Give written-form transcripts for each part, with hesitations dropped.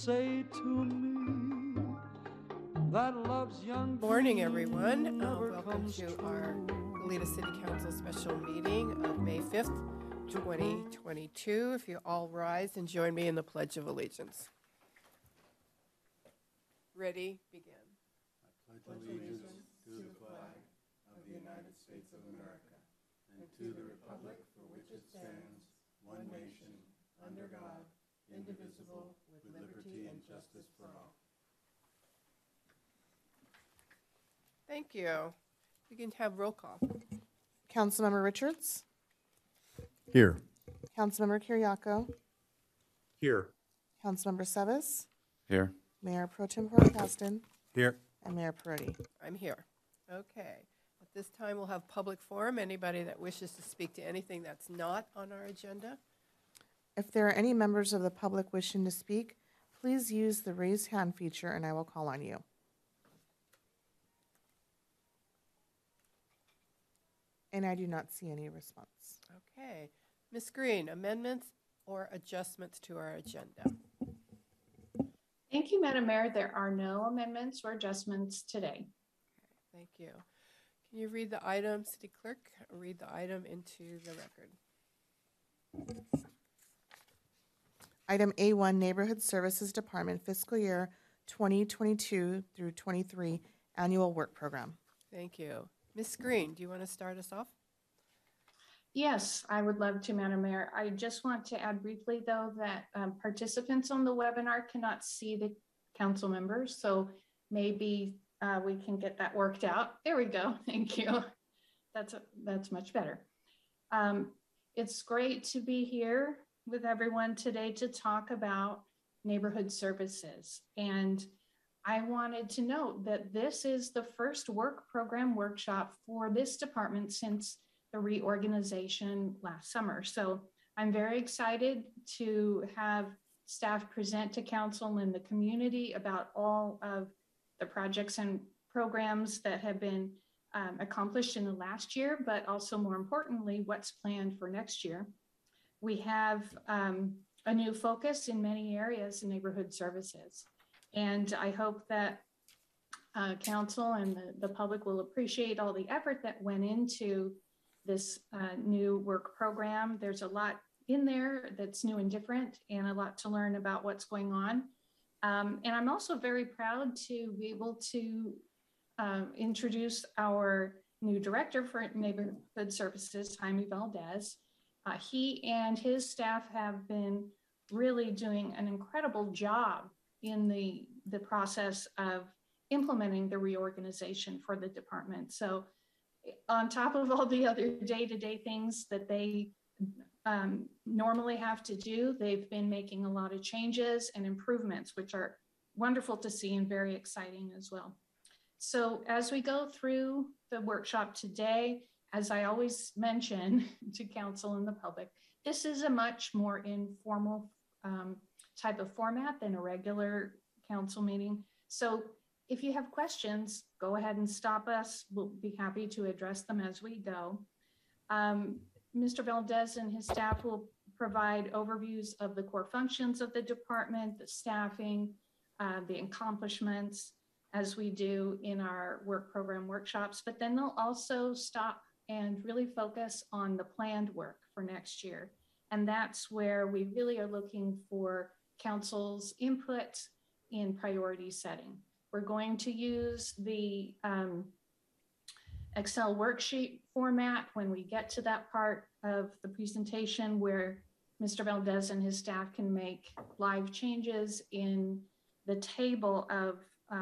say to me that love's young. Morning, everyone. Welcome to our Goleta City Council special meeting of May 5th, 2022. If you all rise and join me in the Pledge of Allegiance. Ready, begin. I pledge allegiance to the flag of the United States of America and to the republic for which it stands, one nation, under God, indivisible, with liberty and justice for all. Thank you. We can have roll call. Councilmember Richards, Here. Councilmember Kiriakou, Here. Councilmember Seves, Here. Mayor Pro Tempore Caston, Here. and Mayor Perotti. I'm here. Okay. At this time, we'll have public forum. Anybody that wishes to speak to anything that's not on our agenda. If there are any members of the public wishing to speak, please use the raise hand feature and I will call on you. And I do not see any response. Okay. Ms. Green, amendments or adjustments to our agenda? Thank you, Madam Mayor. There are no amendments or adjustments today. Thank you. Can you read the item, City Clerk? Read the item into the record. Item A1, Neighborhood Services Department Fiscal Year 2022 through 23 Annual Work Program. Thank you. Ms. Green, do you want to start us off? Yes, I would love to, Madam Mayor. I just want to add briefly, though, that participants on the webinar cannot see the council members, so maybe we can get that worked out. There we go. Thank you. That's much better. It's great to be here with everyone today to talk about neighborhood services. And I wanted to note that this is the first work program workshop for this department since the reorganization last summer. So I'm very excited to have staff present to council and the community about all of the projects and programs that have been accomplished in the last year, but also more importantly, what's planned for next year. We have a new focus in many areas in neighborhood services. And I hope that council and the public will appreciate all the effort that went into this new work program. There's a lot in there that's new and different and a lot to learn about what's going on. And I'm also very proud to be able to introduce our new director for neighborhood services, Jaime Valdez. He and his staff have been really doing an incredible job in the process of implementing the reorganization for the department. So on top of all the other day-to-day things that they normally have to do, they've been making a lot of changes and improvements, which are wonderful to see and very exciting as well. So as we go through the workshop today, as I always mention to council and the public, this is a much more informal type of format than a regular council meeting. So if you have questions, go ahead and stop us. We'll be happy to address them as we go. Mr. Valdez and his staff will provide overviews of the core functions of the department, the staffing, the accomplishments as we do in our work program workshops, but then they'll also stop and really focus on the planned work for next year. And that's where we really are looking for council's input in priority setting. We're going to use the Excel worksheet format when we get to that part of the presentation where Mr. Valdez and his staff can make live changes in the table of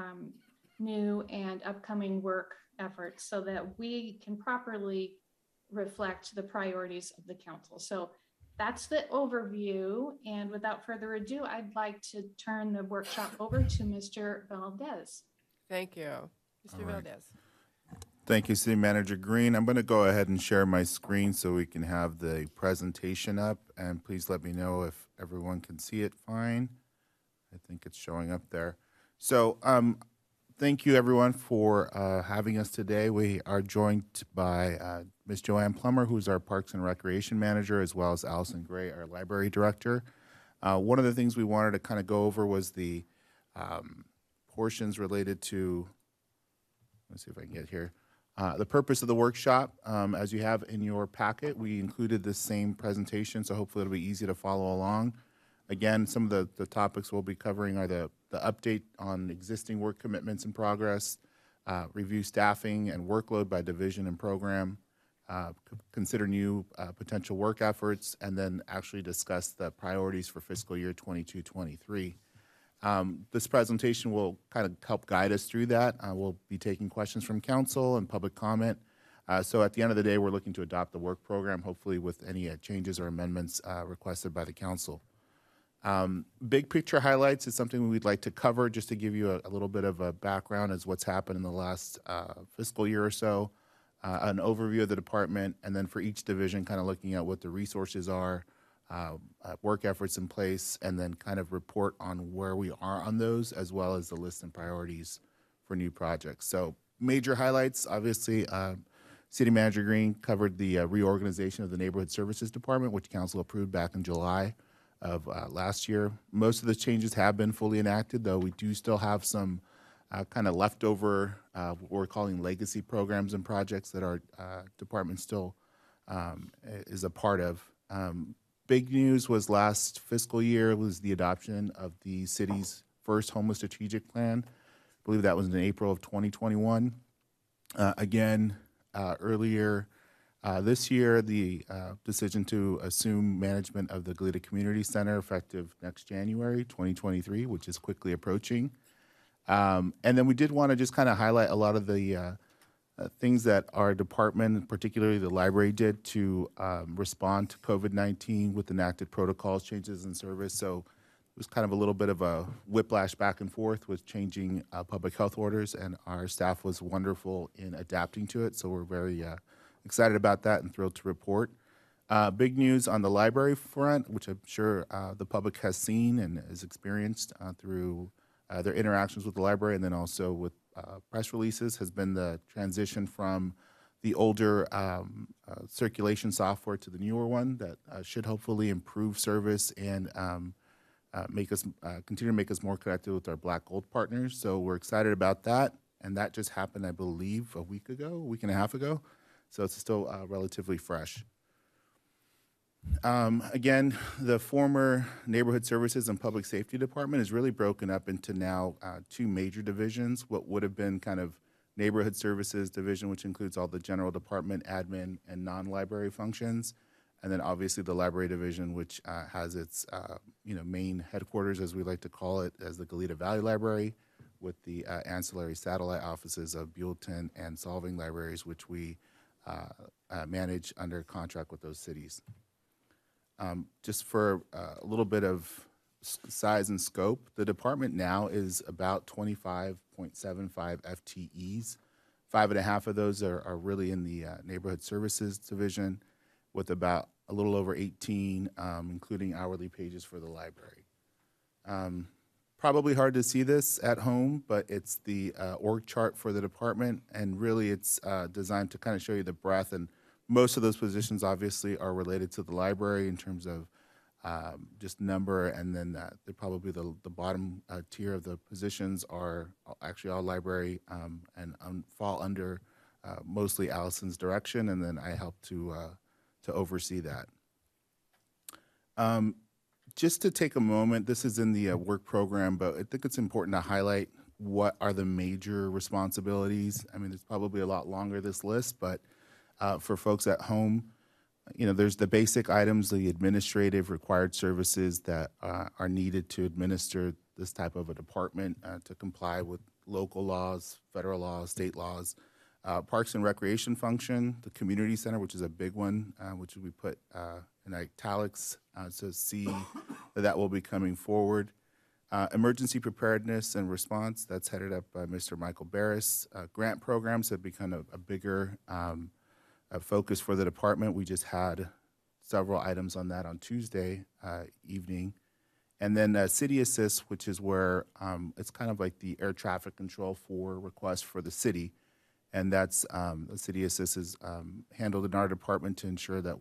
new and upcoming work efforts so that we can properly reflect the priorities of the council. So that's the overview. And without further ado, I'd like to turn the workshop over to Mr. Valdez. Thank you. Mr. Valdez. Thank you, City Manager Green. I'm going to go ahead and share my screen so we can have the presentation up. And please let me know if everyone can see it fine. I think it's showing up there. So thank you, everyone, for having us today. We are joined by Ms. Joanne Plummer, who's our Parks and Recreation Manager, as well as Allison Gray, our Library Director. One of the things we wanted to kind of go over was the portions related to, let's see if I can get here. The purpose of the workshop, as you have in your packet, we included the same presentation, so hopefully it'll be easy to follow along. Again, some of the topics we'll be covering are the update on existing work commitments in progress, review staffing and workload by division and program, consider new potential work efforts, and then actually discuss the priorities for fiscal year 22-23. This presentation will kind of help guide us through that. We'll be taking questions from council and public comment. So at the end of the day, we're looking to adopt the work program, hopefully with any changes or amendments requested by the council. Big picture highlights is something we'd like to cover just to give you a little bit of a background as what's happened in the last fiscal year or so, an overview of the department, and then for each division kind of looking at what the resources are, work efforts in place, and then kind of report on where we are on those, as well as the list and priorities for new projects. So major highlights, obviously, City Manager Green covered the reorganization of the Neighborhood Services Department, which Council approved back in July of last year. Most of the changes have been fully enacted, though we do still have some kind of leftover, what we're calling legacy programs and projects that our department still is a part of. Big news was last fiscal year was the adoption of the city's first homeless strategic plan. I believe that was in April of 2021. Earlier this year, the decision to assume management of the Goleta Community Center effective next January 2023, which is quickly approaching. And then we did want to just kind of highlight a lot of the things that our department, particularly the library, did to respond to COVID-19 with enacted protocols, changes in service. So it was kind of a little bit of a whiplash back and forth with changing public health orders, and our staff was wonderful in adapting to it. So we're very excited about that and thrilled to report. Big news on the library front, which I'm sure the public has seen and has experienced through their interactions with the library, and then also with press releases, has been the transition from the older circulation software to the newer one that should hopefully improve service and make us continue to make us more connected with our Black Gold partners. So we're excited about that, and that just happened, I believe, a week and a half ago. So it's still relatively fresh. Again, the former Neighborhood Services and Public Safety Department is really broken up into now two major divisions. What would have been kind of Neighborhood Services Division, which includes all the general department, admin, and non-library functions, and then obviously the Library Division, which has its main headquarters, as we like to call it, as the Goleta Valley Library, with the ancillary satellite offices of Buellton and Solving Libraries, which we manage under contract with those cities. Just for a little bit of size and scope, the department now is about 25.75 FTEs. 5.5 of those are really in the Neighborhood Services Division, with about a little over 18, including hourly pages for the library. Probably hard to see this at home, but it's the org chart for the department, and really it's designed to kind of show you the breadth, and most of those positions obviously are related to the library in terms of just number, and then they're probably the bottom tier of the positions are actually all library and fall under mostly Allison's direction, and then I help to oversee that. Just to take a moment, this is in the work program, but I think it's important to highlight what are the major responsibilities. I mean, there's probably a lot longer, this list, but for folks at home, there's the basic items, the administrative required services that are needed to administer this type of a department to comply with local laws, federal laws, state laws. Parks and Recreation function, the community center, which is a big one, which we put in italics to see that will be coming forward. Emergency preparedness and response, that's headed up by Mr. Michael Barris. Grant programs have become a bigger focus for the department. We just had several items on that on Tuesday evening. And then City Assist, which is where it's kind of like the air traffic control for requests for the city. And that's the City Assist is handled in our department to ensure that we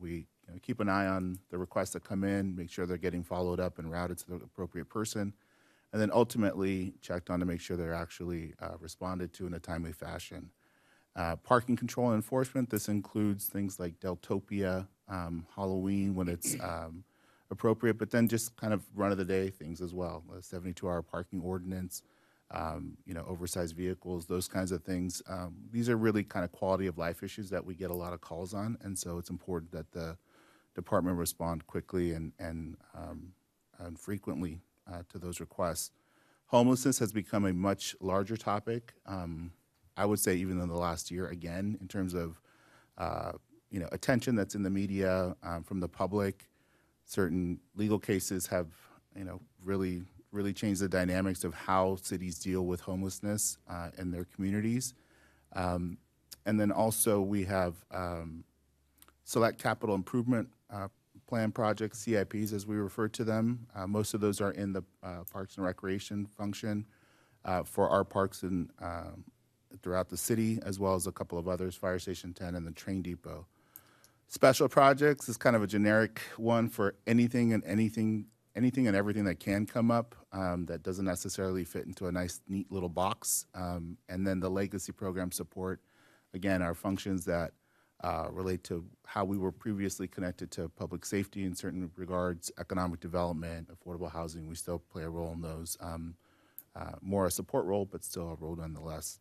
keep an eye on the requests that come in, make sure they're getting followed up and routed to the appropriate person, and then ultimately checked on to make sure they're actually responded to in a timely fashion. Parking control and enforcement, this includes things like Deltopia, Halloween when it's appropriate, but then just kind of run-of-the-day things as well, a 72-hour parking ordinance, oversized vehicles, those kinds of things. These are really kind of quality of life issues that we get a lot of calls on, and so it's important that the department respond quickly and frequently to those requests. Homelessness has become a much larger topic. I would say even in the last year, again, in terms of attention that's in the media from the public. Certain legal cases have really changed the dynamics of how cities deal with homelessness in their communities. And then also we have select capital improvement plan projects, CIPs as we refer to them. Most of those are in the Parks and Recreation function for our parks and throughout the city, as well as a couple of others, Fire Station 10 and the train depot. Special projects is kind of a generic one for anything and everything that can come up that doesn't necessarily fit into a nice, neat little box. And then the legacy program support, again, are functions that relate to how we were previously connected to public safety in certain regards, economic development, affordable housing. We still play a role in those, more a support role, but still a role nonetheless.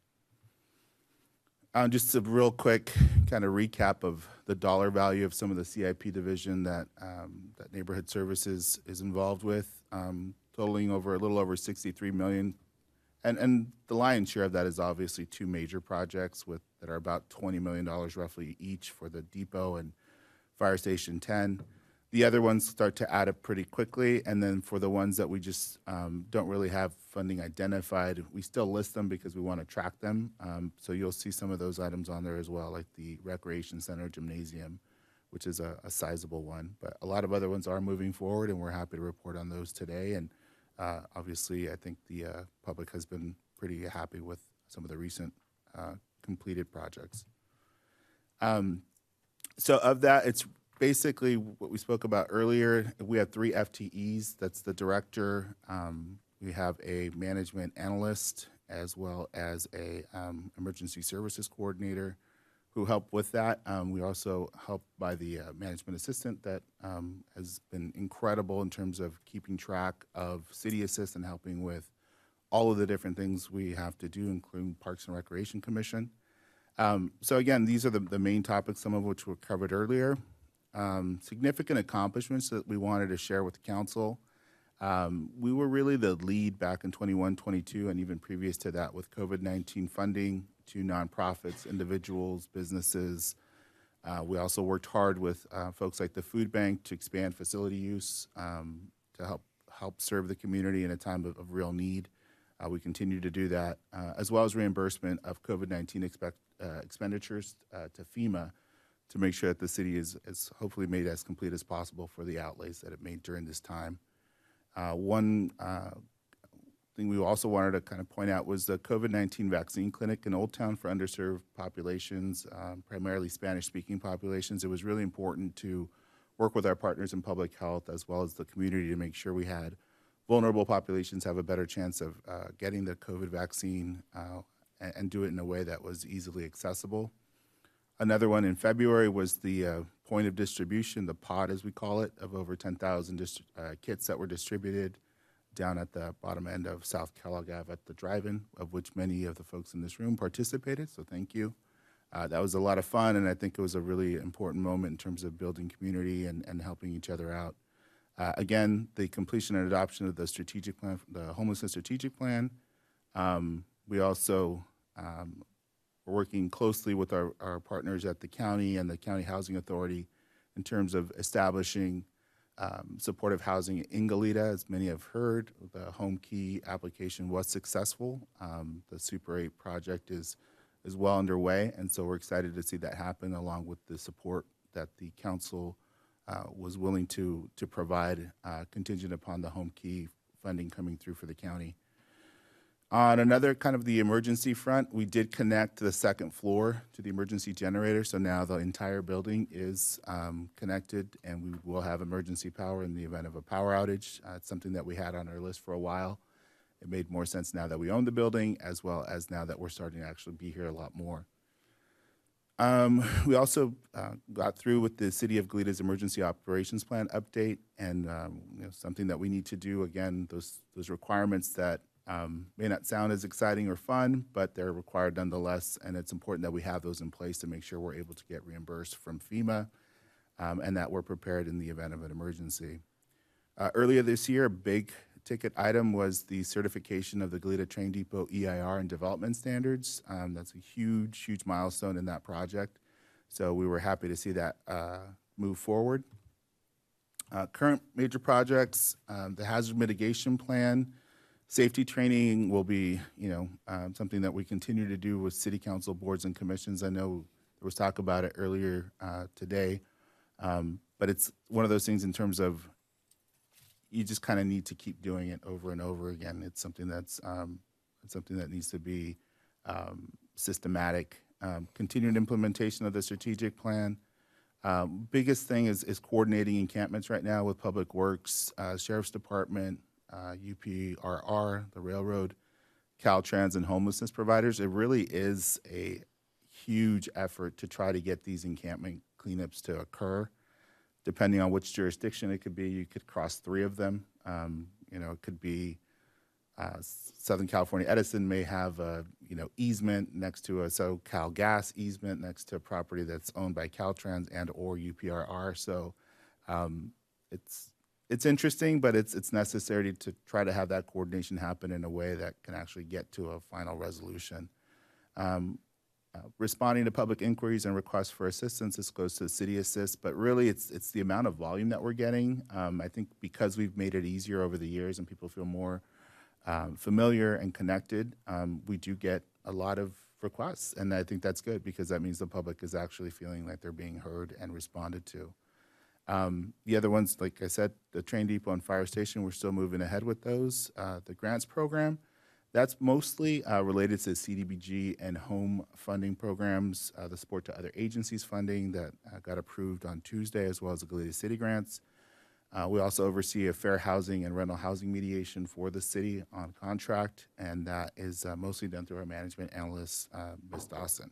Just a real quick kind of recap of the dollar value of some of the CIP division that Neighborhood Services is involved with, totaling a little over $63 million. And the lion's share of that is obviously two major projects that are about $20 million roughly each for the depot and Fire Station 10. The other ones start to add up pretty quickly, and then for the ones that we just don't really have funding identified, we still list them because we want to track them. So you'll see some of those items on there as well, like the Recreation Center Gymnasium, which is a sizable one. But a lot of other ones are moving forward, and we're happy to report on those today. And obviously, I think the public has been pretty happy with some of the recent completed projects. So of that, it's basically what we spoke about earlier. We have 3 FTEs. That's the director. We have a management analyst as well as a emergency services coordinator who help with that. We also help by the management assistant that has been incredible in terms of keeping track of City Assist and helping with all of the different things we have to do, including Parks and Recreation Commission. So again, these are the main topics, some of which were covered earlier. Significant accomplishments that we wanted to share with the council. We were really the lead back in 21, 22, and even previous to that with COVID-19 funding to nonprofits, individuals, businesses. We also worked hard with folks like the food bank to expand facility use to help serve the community in a time of real need. We continue to do that, as well as reimbursement of COVID-19 expenditures to FEMA to make sure that the city is hopefully made as complete as possible for the outlays that it made during this time. One thing we also wanted to kind of point out was the COVID-19 vaccine clinic in Old Town for underserved populations, primarily Spanish-speaking populations. It was really important to work with our partners in public health as well as the community to make sure we had vulnerable populations have a better chance of getting the COVID vaccine and do it in a way that was easily accessible. Another one in February was the point of distribution, the pod as we call it, of over 10,000 kits that were distributed down at the bottom end of South Kellogg Ave at the drive-in, of which many of the folks in this room participated, so thank you. That was a lot of fun, and I think it was a really important moment in terms of building community and helping each other out. Again, the completion and adoption of the strategic plan, the homelessness strategic plan. We also we're working closely with our partners at the county and the County Housing Authority in terms of establishing supportive housing in Goleta. As many have heard, the Home Key application was successful. The Super 8 project is well underway, and so we're excited to see that happen along with the support that the council was willing to provide contingent upon the Home Key funding coming through for the county. On another kind of the emergency front, we did connect the second floor to the emergency generator, so now the entire building is connected, and we will have emergency power in the event of a power outage. It's something that we had on our list for a while. It made more sense now that we own the building, as well as now that we're starting to actually be here a lot more. We also got through with the City of Goleta's emergency operations plan update, and something that we need to do, again, those requirements that may not sound as exciting or fun, but they're required nonetheless, and it's important that we have those in place to make sure we're able to get reimbursed from FEMA, and that we're prepared in the event of an emergency. Earlier this year, a big ticket item was the certification of the Goleta Train Depot EIR and development standards. That's a huge, huge milestone in that project. So we were happy to see that move forward. Current major projects, the hazard mitigation plan, safety training will be, something that we continue to do with city council boards and commissions. I know there was talk about it earlier today, but it's one of those things in terms of you just kind of need to keep doing it over and over again. It's something that's something that needs to be systematic. Continued implementation of the strategic plan. Biggest thing is coordinating encampments right now with Public Works, Sheriff's Department, UPRR, the railroad, Caltrans, and homelessness providers. It really is a huge effort to try to get these encampment cleanups to occur. Depending on which jurisdiction it could be, you could cross 3 of them. It could be Southern California Edison may have a easement next to a SoCal Gas easement next to a property that's owned by Caltrans and or UPRR. So it's interesting, but it's necessary to try to have that coordination happen in a way that can actually get to a final resolution. Responding to public inquiries and requests for assistance, this goes to City Assist, but really it's the amount of volume that we're getting. I think because we've made it easier over the years and people feel more familiar and connected, we do get a lot of requests, and I think that's good because that means the public is actually feeling like they're being heard and responded to. The other ones, like I said, the train depot and fire station, we're still moving ahead with those. The grants program, that's mostly related to CDBG and home funding programs, the support to other agencies funding that got approved on Tuesday, as well as the Goleta City grants. We also oversee a fair housing and rental housing mediation for the city on contract, and that is mostly done through our management analyst, Ms. Dawson.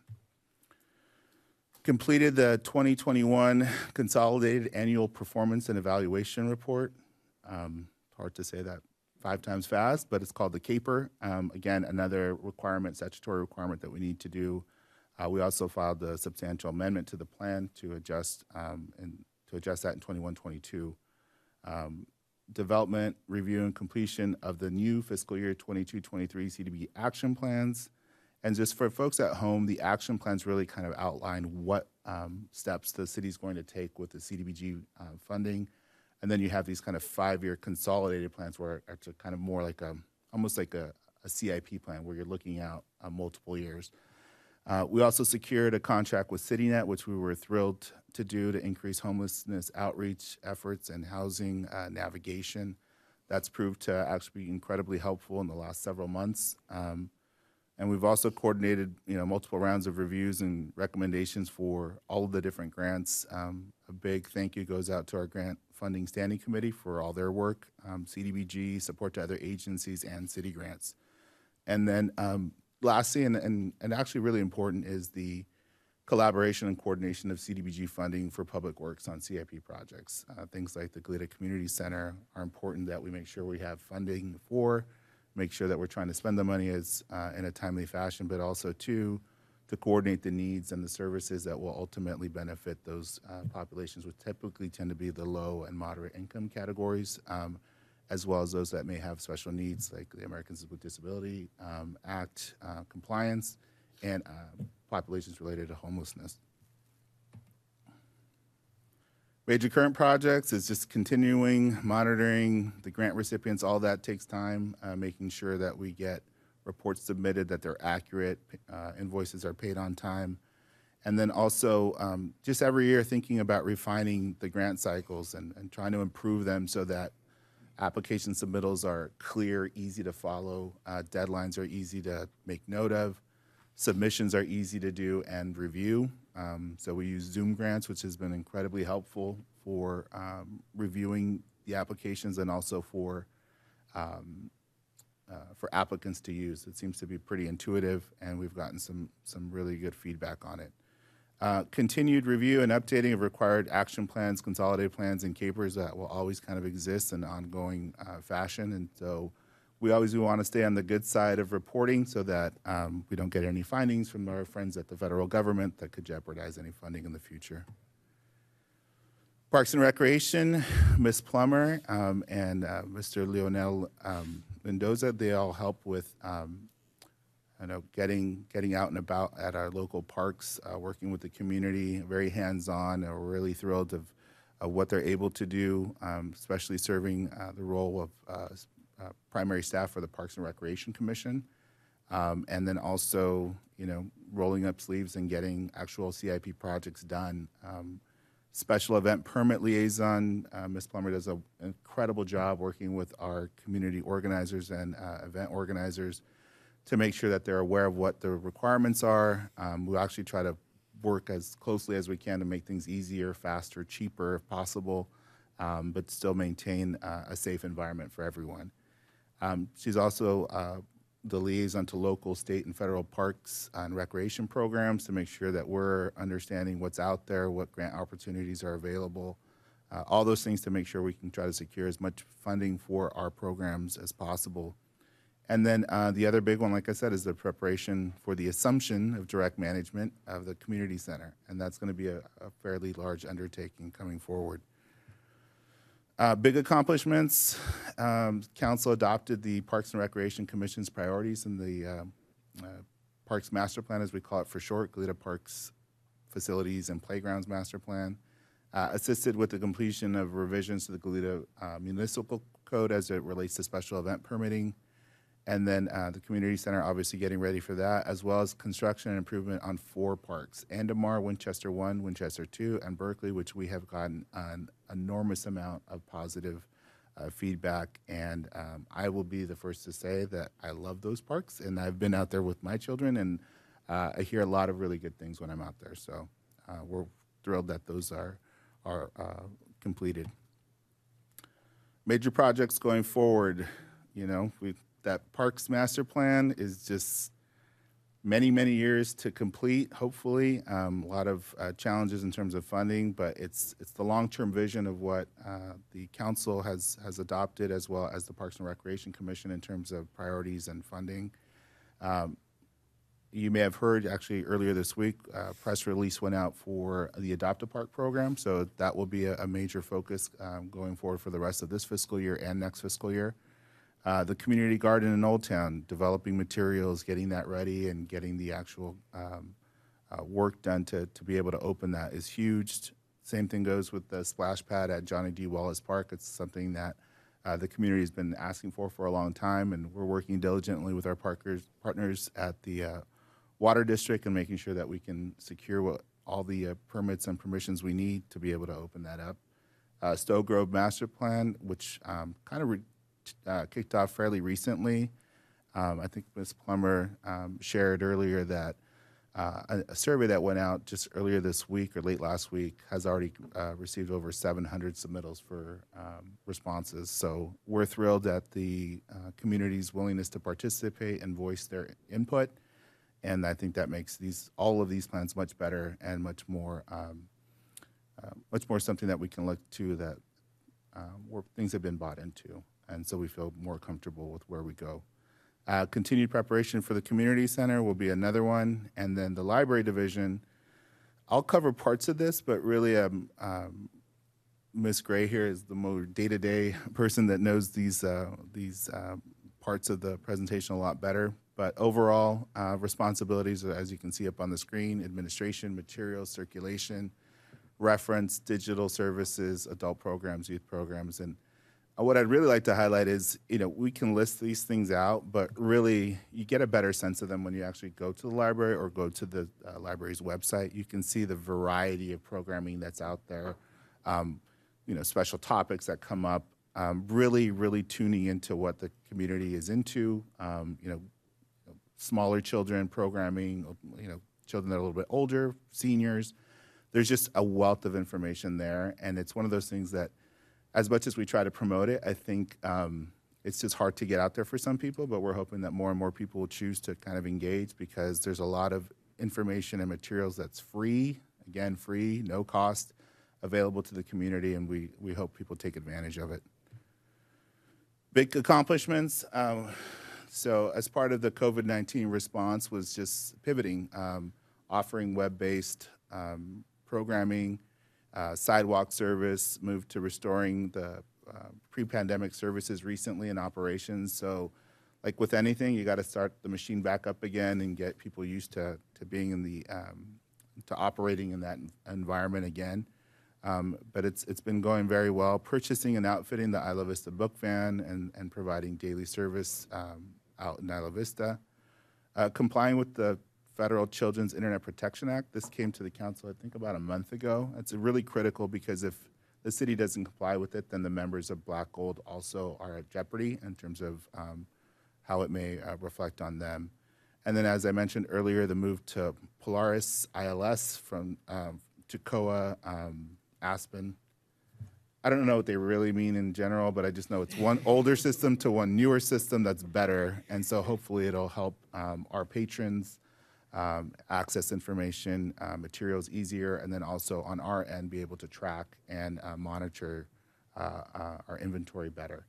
Completed the 2021 Consolidated Annual Performance and Evaluation Report. Hard to say that 5 times fast, but it's called the CAPER. Again, another requirement, statutory requirement that we need to do. We also filed a substantial amendment to the plan to adjust that in 21-22. Development, review, and completion of the new fiscal year 22-23 CDBG action plans. And just for folks at home, the action plans really kind of outline what steps the city's going to take with the CDBG funding. And then you have these kind of 5-year consolidated plans where it's kind of more like almost like a CIP plan where you're looking out multiple years. We also secured a contract with CityNet, which we were thrilled to do to increase homelessness outreach efforts and housing navigation. That's proved to actually be incredibly helpful in the last several months. And we've also coordinated, multiple rounds of reviews and recommendations for all of the different grants. A big thank you goes out to our grant funding standing committee for all their work, CDBG, support to other agencies, and city grants. And then lastly, and actually really important, is the collaboration and coordination of CDBG funding for public works on CIP projects. Things like the Goleta Community Center are important that we make sure we have funding for, make sure that we're trying to spend the money as in a timely fashion, but also to coordinate the needs and the services that will ultimately benefit those populations, which typically tend to be the low and moderate income categories, as well as those that may have special needs, like the Americans with Disability Act compliance and populations related to homelessness. Major current projects is just continuing, monitoring the grant recipients. All that takes time, making sure that we get reports submitted, that they're accurate, invoices are paid on time. And then also just every year thinking about refining the grant cycles and trying to improve them so that Application submittals are clear, easy to follow. Deadlines are easy to make note of. Submissions are easy to do and review. So we use Zoom grants, which has been incredibly helpful for reviewing the applications and also for applicants to use. It seems to be pretty intuitive, and we've gotten some really good feedback on it. Continued review and updating of required action plans, consolidated plans, and capers that will always kind of exist in ongoing fashion. And so we always want to stay on the good side of reporting so that we don't get any findings from our friends at the federal government that could jeopardize any funding in the future. Parks and Recreation, Ms. Plummer and Mr. Leonel Mendoza, they all help with getting out and about at our local parks, working with the community, very hands-on. We're really thrilled of what they're able to do, especially serving the role of primary staff for the Parks and Recreation Commission, and then also, rolling up sleeves and getting actual CIP projects done. Special event permit liaison, Ms. Plummer does an incredible job working with our community organizers and event organizers to make sure that they're aware of what the requirements are. We actually try to work as closely as we can to make things easier, faster, cheaper if possible, but still maintain a safe environment for everyone. She's also the liaison to local, state, and federal parks and recreation programs to make sure that we're understanding what's out there, what grant opportunities are available, all those things to make sure we can try to secure as much funding for our programs as possible. And then the other big one, like I said, is the preparation for the assumption of direct management of the community center. And that's going to be a fairly large undertaking coming forward. Big accomplishments, Council adopted the Parks and Recreation Commission's priorities in the Parks Master Plan, as we call it for short, Goleta Parks Facilities and Playgrounds Master Plan. Assisted with the completion of revisions to the Goleta Municipal Code as it relates to special event permitting. And then the community center, obviously getting ready for that, as well as construction and improvement on 4 parks, Andamar, Winchester 1, Winchester 2, and Berkeley, which we have gotten an enormous amount of positive feedback. And I will be the first to say that I love those parks, and I've been out there with my children, and I hear a lot of really good things when I'm out there. So we're thrilled that those are completed. Major projects going forward, that Parks Master Plan is just many, many years to complete, hopefully. A lot of challenges in terms of funding, but it's the long-term vision of what the council has adopted, as well as the Parks and Recreation Commission in terms of priorities and funding. You may have heard actually earlier this week, a press release went out for the Adopt a Park program, so that will be a major focus going forward for the rest of this fiscal year and next fiscal year. The community garden in Old Town, developing materials, getting that ready, and getting the actual work done to be able to open that is huge. Same thing goes with the splash pad at Johnny D. Wallace Park. It's something that the community has been asking for a long time, and we're working diligently with our partners at the Water District and making sure that we can secure all the permits and permissions we need to be able to open that up. Stowe Grove Master Plan, which kind of kicked off fairly recently. I think Ms. Plummer shared earlier that a survey that went out just earlier this week or late last week has already received over 700 submittals for responses. So we're thrilled at the community's willingness to participate and voice their input. And I think that makes all of these plans much better and much more something that we can look to that where things have been bought into. And so we feel more comfortable with where we go. Continued preparation for the community center will be another one. And then the library division, I'll cover parts of this, but really Ms. Gray here is the more day-to-day person that knows these parts of the presentation a lot better. But overall, responsibilities, as you can see up on the screen, administration, materials, circulation, reference, digital services, adult programs, youth programs. And what I'd really like to highlight is, we can list these things out, but really you get a better sense of them when you actually go to the library or go to the library's website. You can see the variety of programming that's out there, special topics that come up, really, really tuning into what the community is into, smaller children programming, children that are a little bit older, seniors. There's just a wealth of information there, and it's one of those things that, as much as we try to promote it, I think it's just hard to get out there for some people, but we're hoping that more and more people will choose to kind of engage, because there's a lot of information and materials that's free, again, free, no cost, available to the community, and we hope people take advantage of it. Big accomplishments. So as part of the COVID-19 response was just pivoting, offering web-based programming, sidewalk service, moved to restoring the pre-pandemic services recently in operations. So like with anything, you got to start the machine back up again and get people used to being in the, to operating in that environment again. But it's been going very well. Purchasing and outfitting the Isla Vista book van and providing daily service out in Isla Vista. Complying with the Federal Children's Internet Protection Act. This came to the council, I think, about a month ago. It's really critical, because if the city doesn't comply with it, then the members of Black Gold also are at jeopardy in terms of how it may reflect on them. And then, as I mentioned earlier, the move to Polaris ILS from Toccoa, Aspen. I don't know what they really mean in general, but I just know it's one older system to one newer system that's better. And so hopefully it'll help our patrons access information, materials easier, and then also on our end be able to track and monitor our inventory better.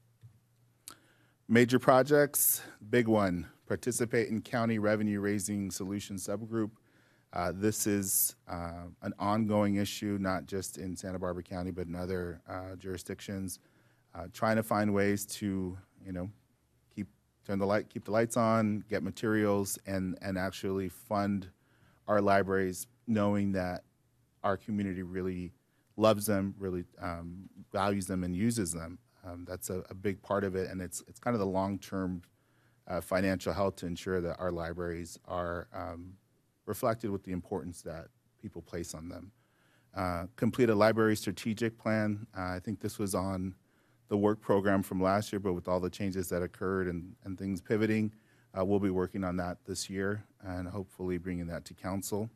Major projects, big one, participate in county revenue raising solution subgroup. This is an ongoing issue, not just in Santa Barbara County, but in other jurisdictions. Trying to find ways to, keep the lights on, get materials, and actually fund our libraries, knowing that our community really loves them, really values them, and uses them. That's a big part of it, and it's kind of the long-term financial health to ensure that our libraries are reflected with the importance that people place on them. Complete a library strategic plan. I think this was on the work program from last year, but with all the changes that occurred and things pivoting, we'll be working on that this year and hopefully bringing that to council.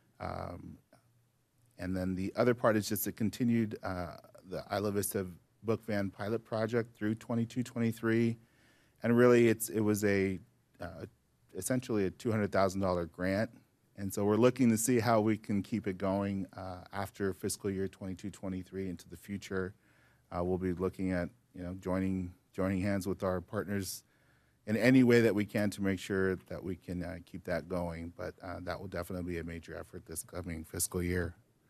And then the other part is just a continued the Isla Vista Book Van pilot project through 22-23. And really it was essentially a $200,000 grant. And so we're looking to see how we can keep it going after fiscal year 22-23 into the future. We'll be looking at joining hands with our partners in any way that we can to make sure that we can keep that going. But that will definitely be a major effort this coming fiscal year.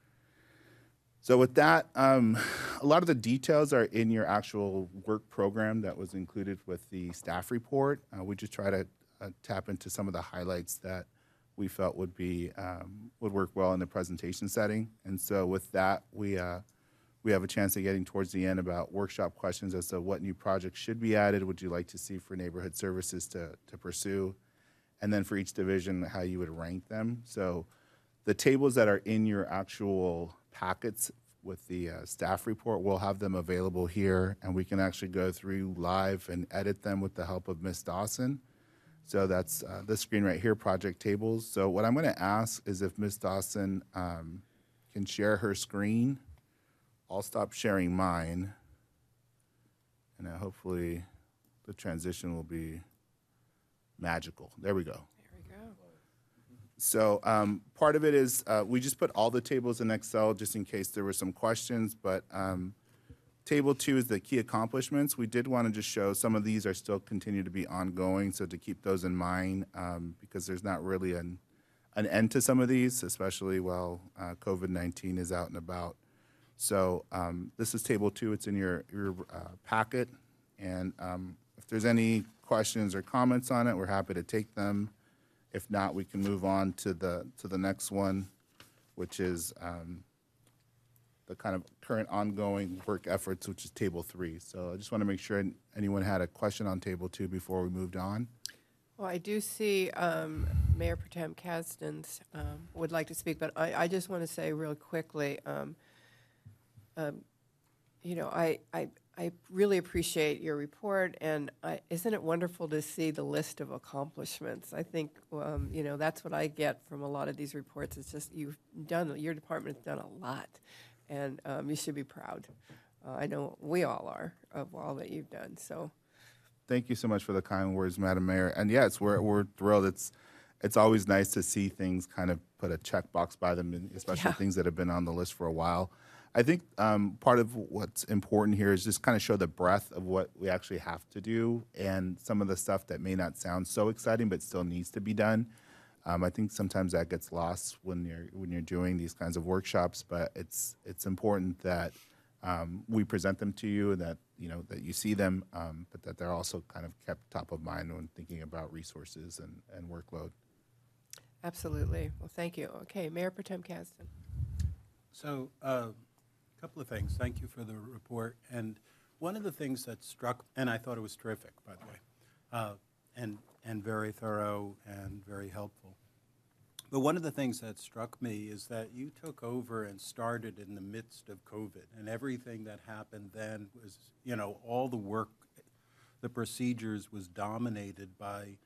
So with that, a lot of the details are in your actual work program that was included with the staff report. We just try to tap into some of the highlights that we felt would work well in the presentation setting. And so with that, we have a chance of getting towards the end about workshop questions as to what new projects should be added, would you like to see for neighborhood services to pursue, and then for each division, how you would rank them. So the tables that are in your actual packets with the staff report, we'll have them available here, and we can actually go through live and edit them with the help of Ms. Dawson. So that's this screen right here, project tables. So what I'm going to ask is if Ms. Dawson can share her screen. I'll stop sharing mine, and hopefully the transition will be magical. There we go. There we go. So part of it is we just put all the tables in Excel just in case there were some questions, but Table 2 is the key accomplishments. We did want to just show some of these are still continue to be ongoing, so to keep those in mind because there's not really an end to some of these, especially while COVID-19 is out and about. So this is Table 2. It's in your packet, and if there's any questions or comments on it, we're happy to take them. If not, we can move on to the next one, which is the kind of current ongoing work efforts, which is Table 3. So I just want to make sure anyone had a question on Table 2 before we moved on. Well, I do see Mayor Pro Tem Kasdan would like to speak, but I just want to say real quickly, I I really appreciate your report, and isn't it wonderful to see the list of accomplishments? I think, that's what I get from a lot of these reports. It's just your department's done a lot, and you should be proud. I know we all are of all that you've done, so. Thank you so much for the kind words, Madam Mayor. And yes, we're thrilled. It's always nice to see things kind of put a checkbox by them, and especially things that have been on the list for a while. I think part of what's important here is just kind of show the breadth of what we actually have to do, and some of the stuff that may not sound so exciting but still needs to be done. I think sometimes that gets lost when you're doing these kinds of workshops, but it's important that we present them to you, and that that you see them, but that they're also kind of kept top of mind when thinking about resources and workload. Absolutely. Well, thank you. Okay, Mayor Pro Tem Kasdan. So, a couple of things. Thank you for the report. And one of the things that struck, and I thought it was terrific, by the way, and very thorough and very helpful. But one of the things that struck me is that you took over and started in the midst of COVID, and everything that happened then was, all the work, the procedures was dominated by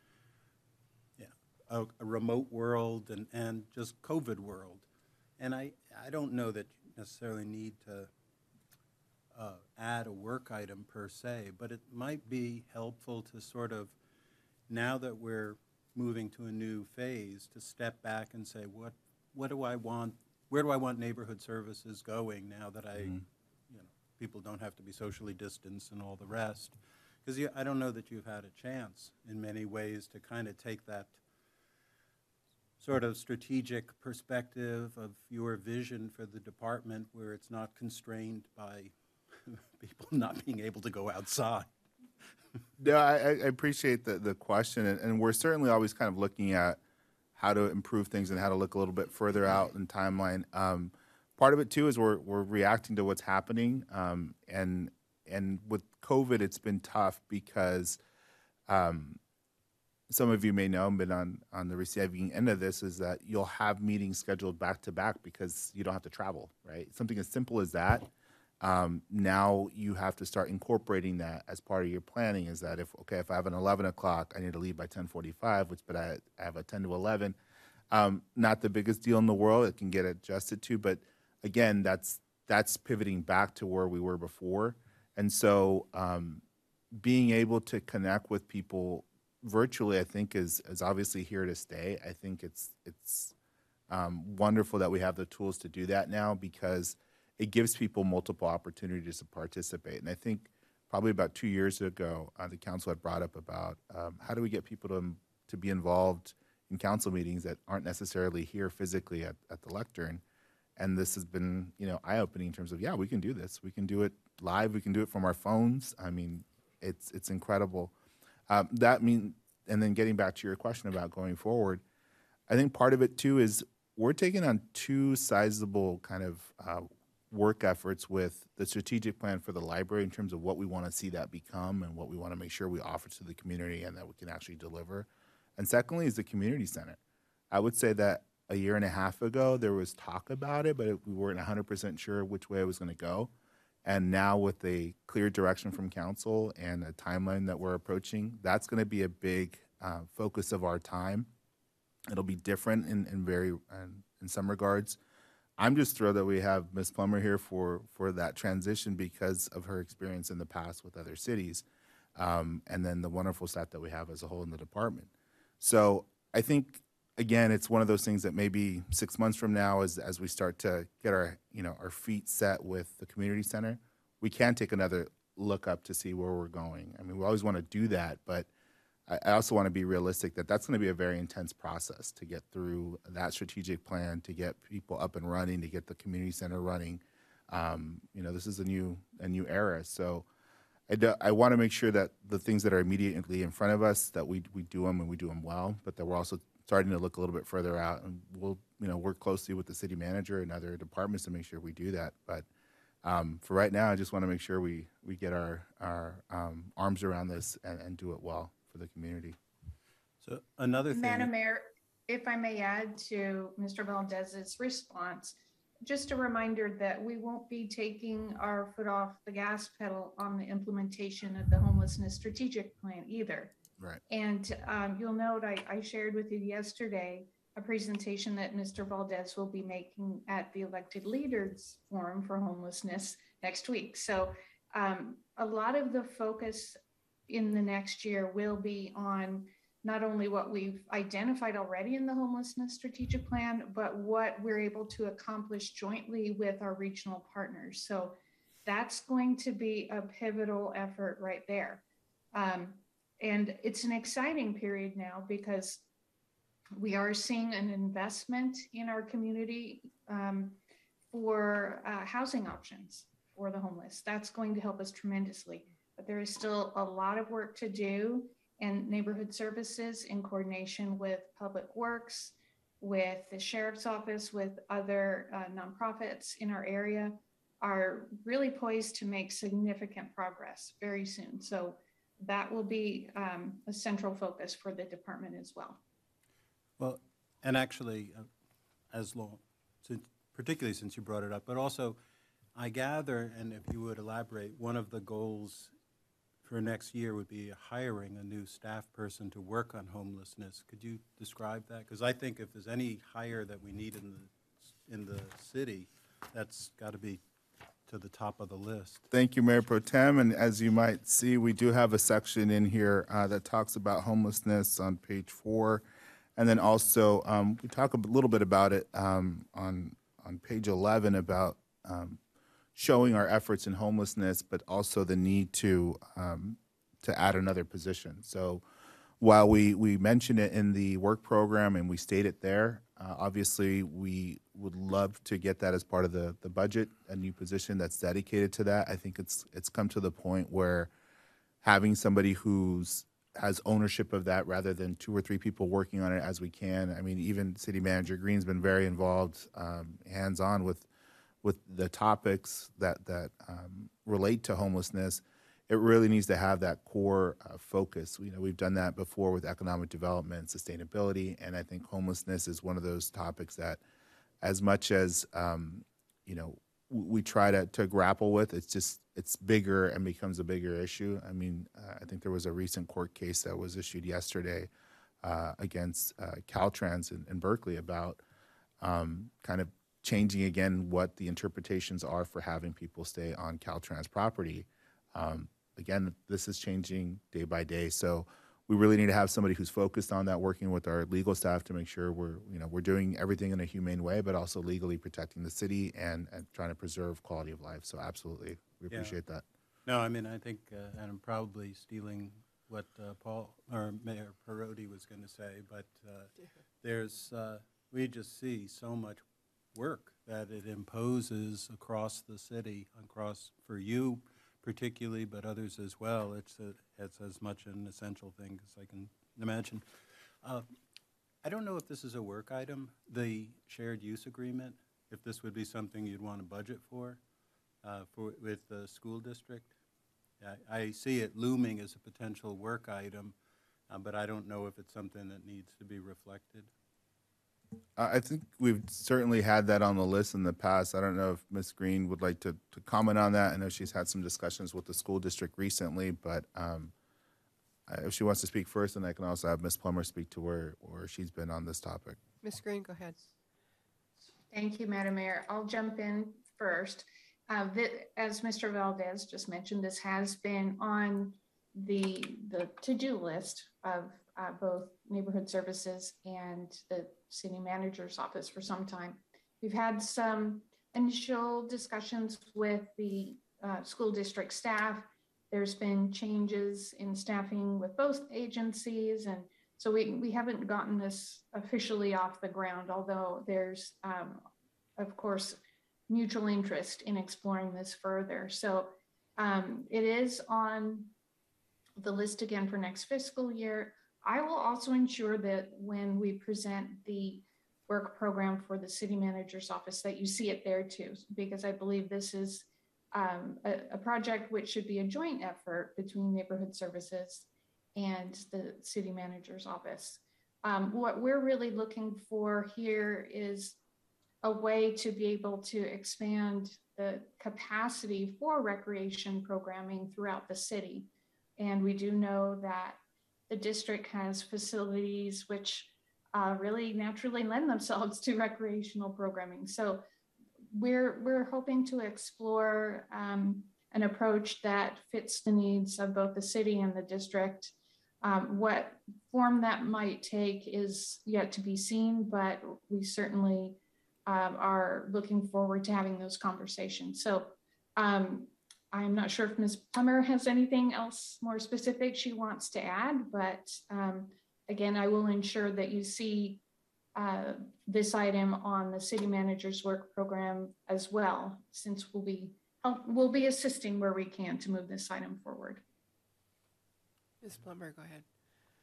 a remote world and just COVID world. And I don't know that you necessarily need to add a work item per se, but it might be helpful to sort of, now that we're moving to a new phase, to step back and say, what do I want? Where do I want neighborhood services going now that people don't have to be socially distanced and all the rest? Because I don't know that you've had a chance in many ways to kind of take that sort of strategic perspective of your vision for the department, where it's not constrained by people not being able to go outside. No, I appreciate the question, and we're certainly always kind of looking at how to improve things and how to look a little bit further out in timeline. Part of it too is we're reacting to what's happening, and with COVID, it's been tough because some of you may know, been on the receiving end of this, is that you'll have meetings scheduled back to back because you don't have to travel, right? Something as simple as that. Now you have to start incorporating that as part of your planning. Is that if I have an 11 o'clock, I need to leave by 10:45, but I have a 10 to 11. Not the biggest deal in the world. It can get adjusted to, but again, that's pivoting back to where we were before. And so being able to connect with people virtually, I think, is obviously here to stay. I think it's wonderful that we have the tools to do that now, because it gives people multiple opportunities to participate. And I think probably about 2 years ago, the council had brought up about how do we get people to be involved in council meetings that aren't necessarily here physically at the lectern. And this has been, eye-opening in terms of, we can do this. We can do it live. We can do it from our phones. I mean, it's incredible. That means, and then getting back to your question about going forward, I think part of it too is we're taking on two sizable kind of work efforts with the strategic plan for the library in terms of what we want to see that become and what we want to make sure we offer to the community and that we can actually deliver. And secondly is the community center. I would say that a year and a half ago, there was talk about it, but we weren't 100% sure which way it was going to go. And now with a clear direction from council and a timeline that we're approaching, that's going to be a big focus of our time. It'll be different in some regards. I'm just thrilled that we have Ms. Plummer here for that transition because of her experience in the past with other cities, and then the wonderful staff that we have as a whole in the department. So I think, again, it's one of those things that maybe 6 months from now, as we start to get our feet set with the community center, we can take another look up to see where we're going. I mean, we always want to do that, but I also want to be realistic that that's going to be a very intense process to get through that strategic plan, to get people up and running, to get the community center running. This is a new era, so I want to make sure that the things that are immediately in front of us, that we do them and we do them well, but that we're also starting to look a little bit further out, and we'll work closely with the city manager and other departments to make sure we do that. But for right now, I just want to make sure we get our arms around this and do it well for the community. So another thing, Madam Mayor, if I may add to Mr. Valdez's response, just a reminder that we won't be taking our foot off the gas pedal on the implementation of the homelessness strategic plan either. Right. And you'll note I shared with you yesterday a presentation that Mr. Valdez will be making at the Elected Leaders Forum for Homelessness next week. So a lot of the focus in the next year will be on not only what we've identified already in the homelessness strategic plan, but what we're able to accomplish jointly with our regional partners. So that's going to be a pivotal effort right there. And it's an exciting period now because we are seeing an investment in our community for housing options for the homeless. That's going to help us tremendously. But there is still a lot of work to do, and neighborhood services in coordination with Public Works, with the Sheriff's Office, with other nonprofits in our area are really poised to make significant progress very soon. So that will be a central focus for the department as well. Well, and actually, particularly since you brought it up, but also I gather, and if you would elaborate, one of the goals for next year would be hiring a new staff person to work on homelessness. Could you describe that? Because I think if there's any hire that we need in the city, that's got to be to the top of the list. Thank you, Mayor Pro Tem. And as you might see, we do have a section in here that talks about homelessness on page 4. And then also, we talk a little bit about it on page 11 about showing our efforts in homelessness, but also the need to add another position. So while we mention it in the work program and we state it there, obviously we would love to get that as part of the budget, a new position that's dedicated to that. I think it's come to the point where having somebody has ownership of that rather than 2 or 3 people working on it as we can. I mean, even City Manager Green's been very involved, hands-on with the topics that relate to homelessness. It really needs to have that core focus. You know, we've done that before with economic development, sustainability, and I think homelessness is one of those topics that, as much as we try to grapple with, it's bigger and becomes a bigger issue. I mean, I think there was a recent court case that was issued yesterday against Caltrans in Berkeley about kind of changing again what the interpretations are for having people stay on Caltrans property. Again, this is changing day by day, so we really need to have somebody who's focused on that, working with our legal staff to make sure we're doing everything in a humane way, but also legally protecting the city and trying to preserve quality of life. So absolutely, we appreciate that. No, I mean, I think, and I'm probably stealing what Paul or Mayor Parodi was going to say, but we just see so much work that it imposes across the city, for you particularly, but others as well. It's as much an essential thing as I can imagine. I don't know if this is a work item, the shared use agreement, if this would be something you'd want to budget for with the school district. I see it looming as a potential work item, but I don't know if it's something that needs to be reflected. I think we've certainly had that on the list in the past. I don't know if Ms. Green would like to comment on that. I know she's had some discussions with the school district recently, but if she wants to speak first, then I can also have Ms. Plummer speak to where she's been on this topic. Ms. Green, go ahead. Thank you, Madam Mayor. I'll jump in first. As Mr. Valdez just mentioned, this has been on the to-do list of both neighborhood services and the city manager's office for some time. We've had some initial discussions with the school district staff. There's been changes in staffing with both agencies, and so we haven't gotten this officially off the ground, although there's, of course, mutual interest in exploring this further. So it is on the list again for next fiscal year. I will also ensure that when we present the work program for the city manager's office, that you see it there too, because I believe this is a project which should be a joint effort between neighborhood services and the city manager's office. What we're really looking for here is a way to be able to expand the capacity for recreation programming throughout the city. And we do know that the district has facilities which really naturally lend themselves to recreational programming. So we're hoping to explore an approach that fits the needs of both the city and the district. What form that might take is yet to be seen, but we certainly are looking forward to having those conversations. So I'm not sure if Ms. Plummer has anything else more specific she wants to add, but again, I will ensure that you see this item on the city manager's work program as well, since we'll be assisting where we can to move this item forward. Ms. Plummer, go ahead.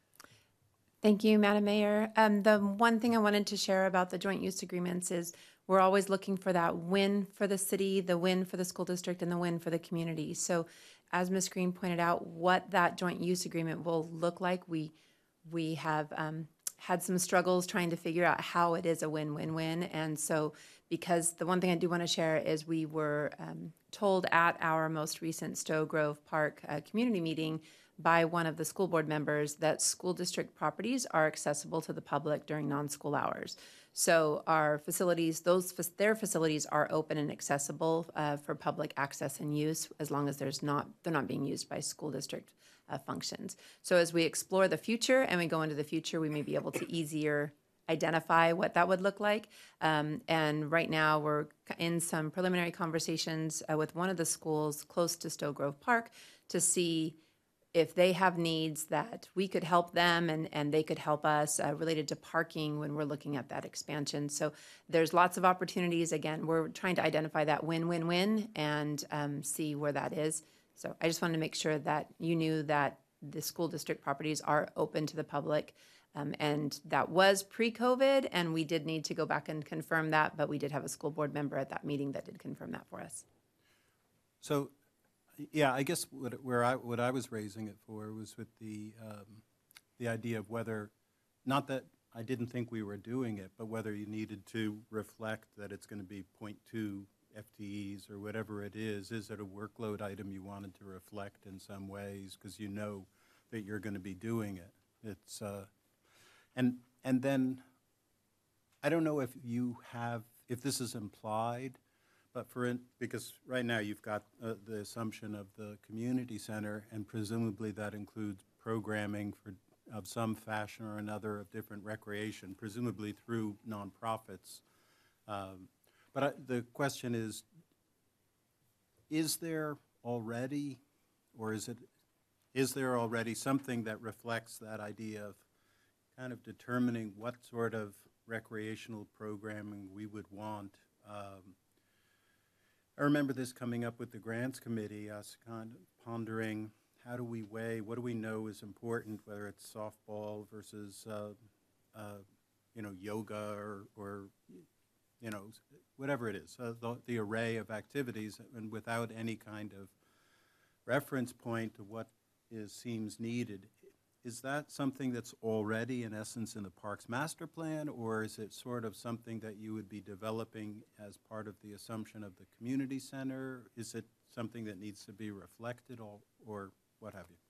Thank you, Madam Mayor. The one thing I wanted to share about the joint use agreements is we're always looking for that win for the city, the win for the school district, and the win for the community. So as Ms. Green pointed out, what that joint use agreement will look like, we have had some struggles trying to figure out how it is a win-win-win. And so because the one thing I do want to share is we were told at our most recent Stowe Grove Park community meeting by one of the school board members that school district properties are accessible to the public during non-school hours. So our facilities, their facilities are open and accessible for public access and use as long as they're not being used by school district functions. So as we explore the future and we go into the future, we may be able to easier identify what that would look like. And right now we're in some preliminary conversations with one of the schools close to Stowe Grove Park to see if they have needs that we could help them and they could help us related to parking when we're looking at that expansion. So there's lots of opportunities. Again, we're trying to identify that win-win-win and see where that is. So I just wanted to make sure that you knew that the school district properties are open to the public. And that was pre-COVID, and we did need to go back and confirm that, but we did have a school board member at that meeting that did confirm that for us. So, yeah, I guess what I was raising it for was with the idea of whether, not that I didn't think we were doing it, but whether you needed to reflect that it's going to be 0.2 FTEs or whatever it is. Is it a workload item you wanted to reflect in some ways because you know that you're going to be doing it? It's and then I don't know if this is implied, but because right now you've got the assumption of the community center, and presumably that includes programming of some fashion or another of different recreation, presumably through nonprofits. But the question is there already, or is there already something that reflects that idea of kind of determining what sort of recreational programming we would want? I remember this coming up with the grants committee, us kind of pondering how do we weigh, what do we know is important, whether it's softball versus yoga or whatever it is, the array of activities, and without any kind of reference point to what seems needed. Is that something that's already, in essence, in the Parks Master Plan, or is it sort of something that you would be developing as part of the assumption of the community center? Is it something that needs to be reflected, or what have you?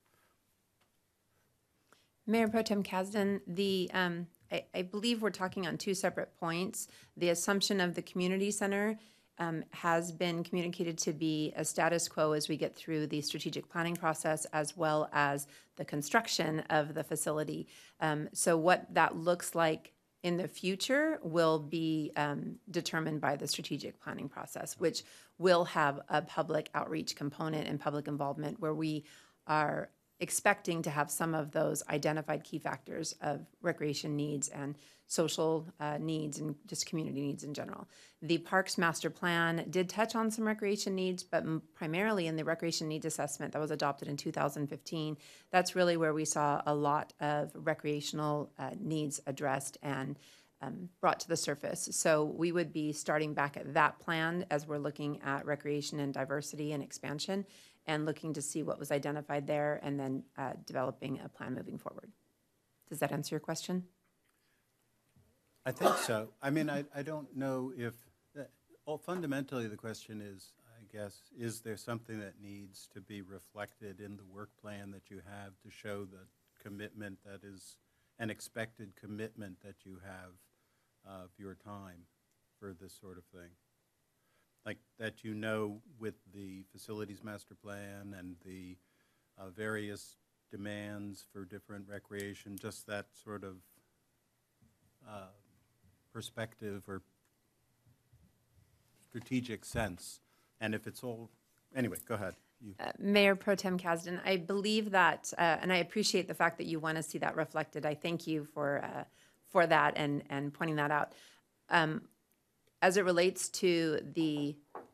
Mayor Pro Tem Kasdan, I believe we're talking on two separate points. The assumption of the community center has been communicated to be a status quo as we get through the strategic planning process as well as the construction of the facility. So what that looks like in the future will be determined by the strategic planning process, which will have a public outreach component and public involvement where we are expecting to have some of those identified key factors of recreation needs and social needs and just community needs in general. The Parks Master Plan did touch on some recreation needs, but primarily in the recreation needs assessment that was adopted in 2015, that's really where we saw a lot of recreational needs addressed and brought to the surface. So we would be starting back at that plan as we're looking at recreation and diversity and expansion and looking to see what was identified there and then developing a plan moving forward. Does that answer your question? I think so. I mean, I don't know if, fundamentally, the question is, I guess, is there something that needs to be reflected in the work plan that you have to show the commitment that is, an expected commitment that you have of your time for this sort of thing? Like that, you know, with the facilities master plan and the various demands for different recreation, just that sort of perspective or strategic sense. And if it's all, anyway, go ahead. Mayor Pro Tem Kasdan, I believe that, and I appreciate the fact that you want to see that reflected. I thank you for that and pointing that out. As it relates to the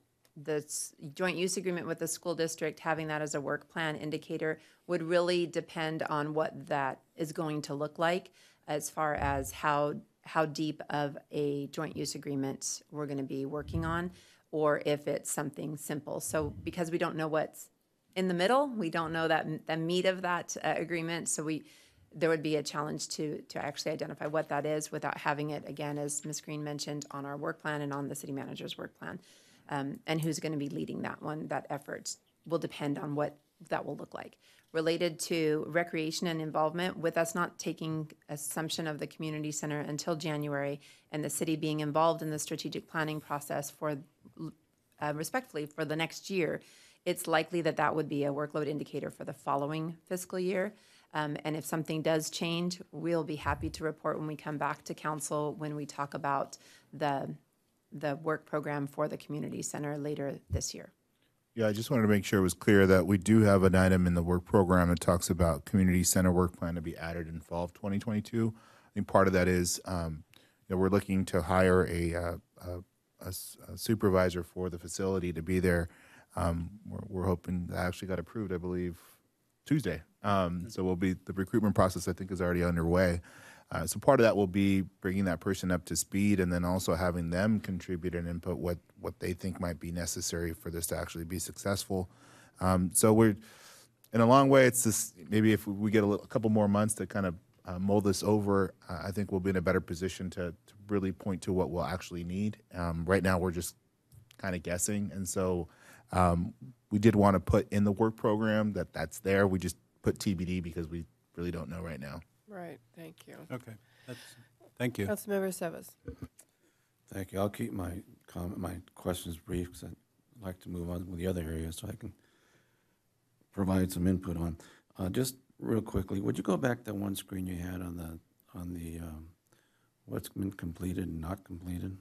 joint use agreement with the school district, having that as a work plan indicator would really depend on what that is going to look like as far as how deep of a joint use agreement we're going to be working on, or if it's something simple. So because we don't know what's in the middle, we don't know that the meat of that agreement, so there would be a challenge to actually identify what that is without having it, again, as Ms. Green mentioned, on our work plan and on the city manager's work plan. And who's going to be leading that one, that effort will depend on what that will look like. Related to recreation and involvement, with us not taking assumption of the community center until January and the city being involved in the strategic planning process for, respectfully, for the next year, it's likely that would be a workload indicator for the following fiscal year. And if something does change, we'll be happy to report when we come back to council when we talk about the work program for the community center later this year. Yeah, I just wanted to make sure it was clear that we do have an item in the work program that talks about community center work plan to be added in fall of 2022. I think part of that is we're looking to hire a supervisor for the facility to be there. We're hoping that actually got approved, I believe, Tuesday. So the recruitment process, I think, is already underway. So part of that will be bringing that person up to speed and then also having them contribute and input what they think might be necessary for this to actually be successful. So we're, in a long way, it's this, maybe if we get a couple more months to kind of mold this over, I think we'll be in a better position to really point to what we'll actually need. Right now, we're just kind of guessing. And so we did want to put in the work program that's there. We just put TBD because we really don't know right now. Right, thank you. Okay, thank you. Councilmember Sevas. Thank you. I'll keep my questions brief because I'd like to move on with the other areas so I can provide some input on. Just real quickly, would you go back to one screen you had on the what's been completed and not completed?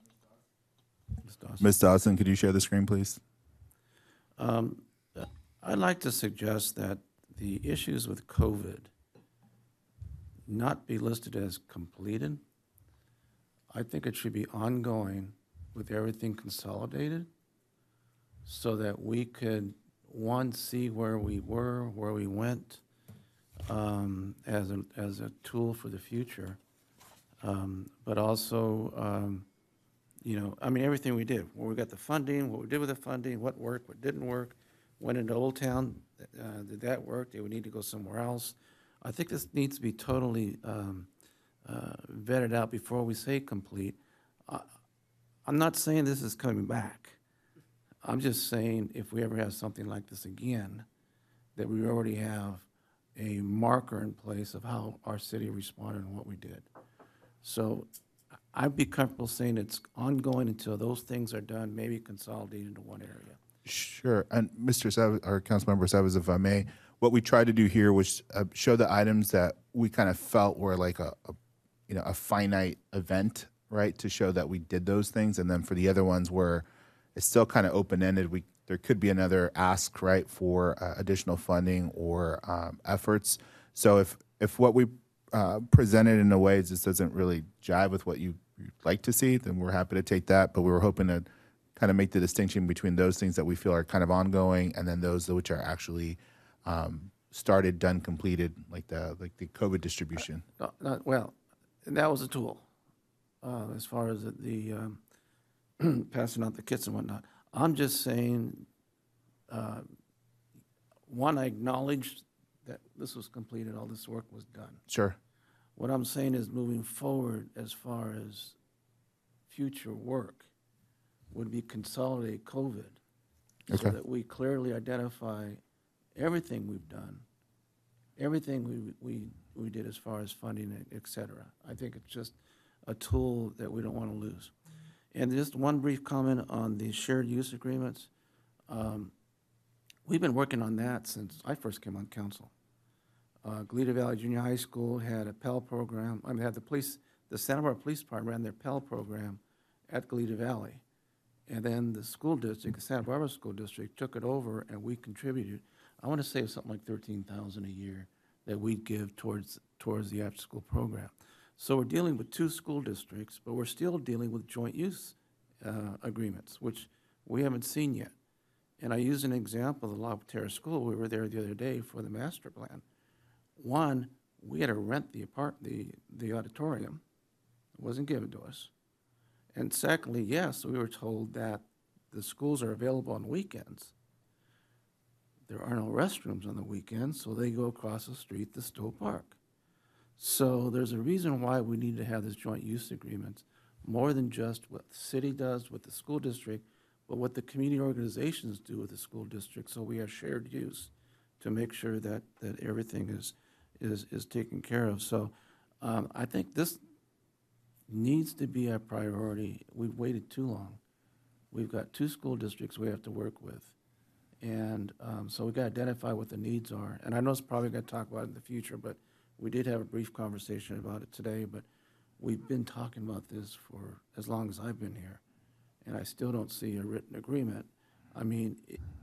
Ms. Dawson. Ms. Dawson, could you share the screen, please? I'd like to suggest that the issues with COVID not be listed as completed. I think it should be ongoing with everything consolidated so that we could, one, see where we were, where we went as a tool for the future, but also, I mean, everything we did, where we got the funding, what we did with the funding, what worked, what didn't work, went into Old Town, did that work? Did we need to go somewhere else? I think this needs to be totally vetted out before we say complete. I'm not saying this is coming back. I'm just saying if we ever have something like this again, that we already have a marker in place of how our city responded and what we did. So I'd be comfortable saying it's ongoing until those things are done, maybe consolidated into one area. Sure. And Mr. Sevas, or Councilmember Sevas, if I may, what we tried to do here was show the items that we kind of felt were like a finite event, right? To show that we did those things, and then for the other ones where it's still kind of open-ended, there could be another ask, right, for additional funding or efforts. So if what we presented in a way just doesn't really jive with what you'd like to see, then we're happy to take that. But we were hoping to kind of make the distinction between those things that we feel are kind of ongoing and then those which are actually started, done, completed, like the COVID distribution. Well, and that was a tool as far as the passing out the kits and whatnot. I'm just saying, one, I acknowledged that this was completed, all this work was done. Sure. What I'm saying is moving forward as far as future work would be consolidate COVID so Okay. that we clearly identify everything we've done, everything we did as far as funding, et cetera. I think it's just a tool that we don't want to lose. And just one brief comment on the shared use agreements. We've been working on that since I first came on council. Goleta Valley Junior High School had a Pell program. I mean, had the Santa Barbara Police Department ran their Pell program at Goleta Valley. And then the school district, the Santa Barbara School District, took it over and we contributed. I want to say it was something like $13,000 a year that we'd give towards the after-school program. So we're dealing with two school districts, but we're still dealing with joint use agreements, which we haven't seen yet. And I use an example of the La Patera School. We were there the other day for the master plan. One, we had to rent the auditorium. It wasn't given to us. And secondly, yes, we were told that the schools are available on weekends. There are no restrooms on the weekends, so they go across the street to Stowe Park. So there's a reason why we need to have this joint use agreement, more than just what the city does with the school district, but what the community organizations do with the school district, so we have shared use to make sure that everything is taken care of. So I think this needs to be a priority. We've waited too long. We've got two school districts we have to work with. And so we've got to identify what the needs are. And I know it's probably going to talk about it in the future, but we did have a brief conversation about it today. But we've been talking about this for as long as I've been here, and I still don't see a written agreement. I mean,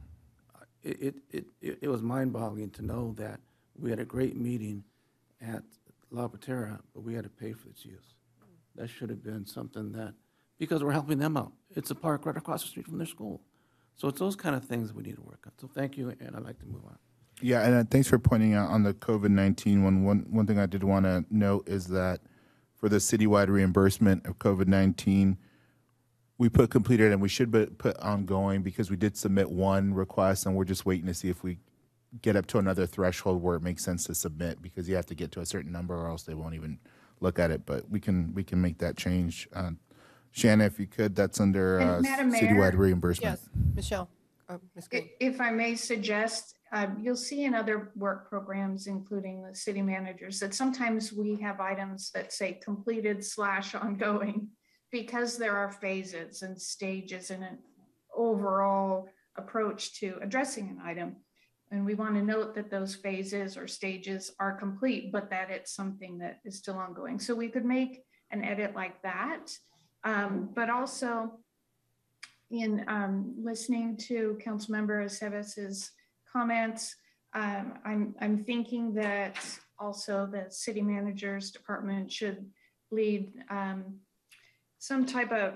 it was mind-boggling to know that we had a great meeting at La Patera, but we had to pay for its use. That should have been something that, because we're helping them out. It's a park right across the street from their school. So it's those kind of things that we need to work on. So thank you, and I'd like to move on. Yeah, and thanks for pointing out on the COVID-19 one. One thing I did want to note is that for the citywide reimbursement of COVID-19, we put completed and we should put ongoing because we did submit one request and we're just waiting to see if we get up to another threshold where it makes sense to submit, because you have to get to a certain number or else they won't even look at it. But we can make that change. Shanna, if you could, that's under And Madam Mayor? citywide reimbursement. Yes, Michelle, Ms. Green. If I may suggest, you'll see in other work programs, including the city managers, that sometimes we have items that say completed / ongoing, because there are phases and stages in an overall approach to addressing an item. And we want to note that those phases or stages are complete, but that it's something that is still ongoing. So we could make an edit like that. But also in listening to Councilmember Aceves' comments, I'm thinking that also the city manager's department should lead some type of,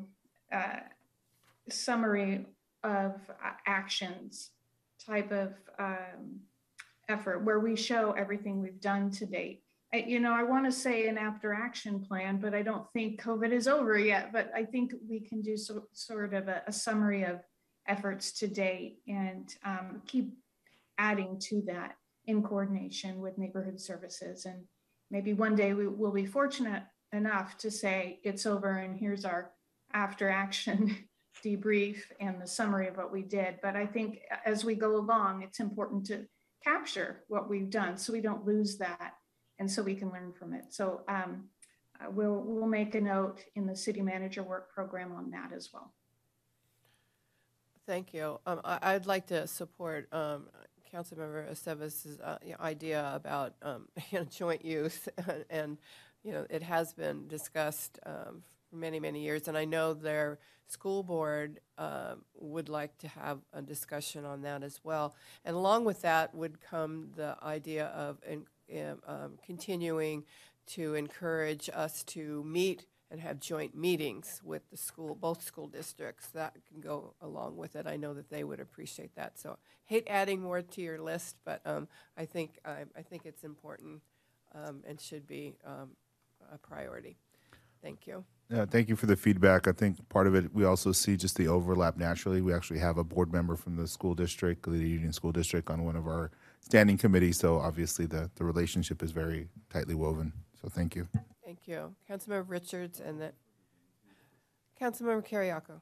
summary of actions type of effort where we show everything we've done to date. I want to say an after action plan, but I don't think COVID is over yet. But I think we can do sort of a summary of efforts to date and keep adding to that in coordination with neighborhood services. And maybe one day we will be fortunate enough to say it's over and here's our after action debrief and the summary of what we did. But I think as we go along, it's important to capture what we've done so we don't lose that, and so we can learn from it. So we'll make a note in the city manager work program on that as well. Thank you. I'd like to support Councilmember Aceves' idea about joint use, and it has been discussed for many, many years, and I know their school board would like to have a discussion on that as well. And along with that would come the idea of continuing to encourage us to meet and have joint meetings with both school districts. That can go along with it. I know that they would appreciate that. So hate adding more to your list, but I think it's important and should be a priority. Thank you. Thank you for the feedback. I think part of it, we also see just the overlap naturally. We actually have a board member from the school district, the Union School District, on one of our standing committees. So obviously the relationship is very tightly woven. So So thank you. Thank you. Councilmember Richards and then Councilmember Carriaco.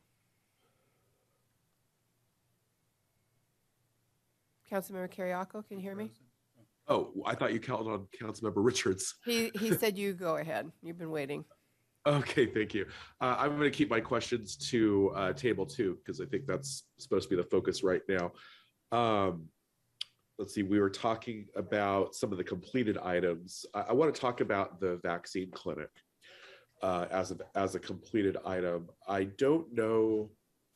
Councilmember Carriaco, can you hear me? Oh, I thought you called on Councilmember Richards. He said you go ahead. You've been waiting. Okay, thank you. I'm going to keep my questions to table 2 because I think that's supposed to be the focus right now. Let's see, we were talking about some of the completed items. I want to talk about the vaccine clinic as a completed item. I don't know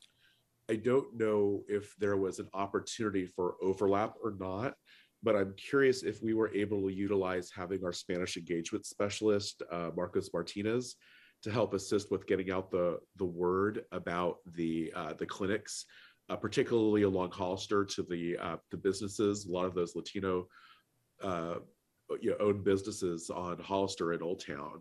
if there was an opportunity for overlap or not, but I'm curious if we were able to utilize having our Spanish engagement specialist, Marcos Martinez, to help assist with getting out the word about the clinics, particularly along Hollister to the businesses. A lot of those Latino owned businesses on Hollister and Old Town.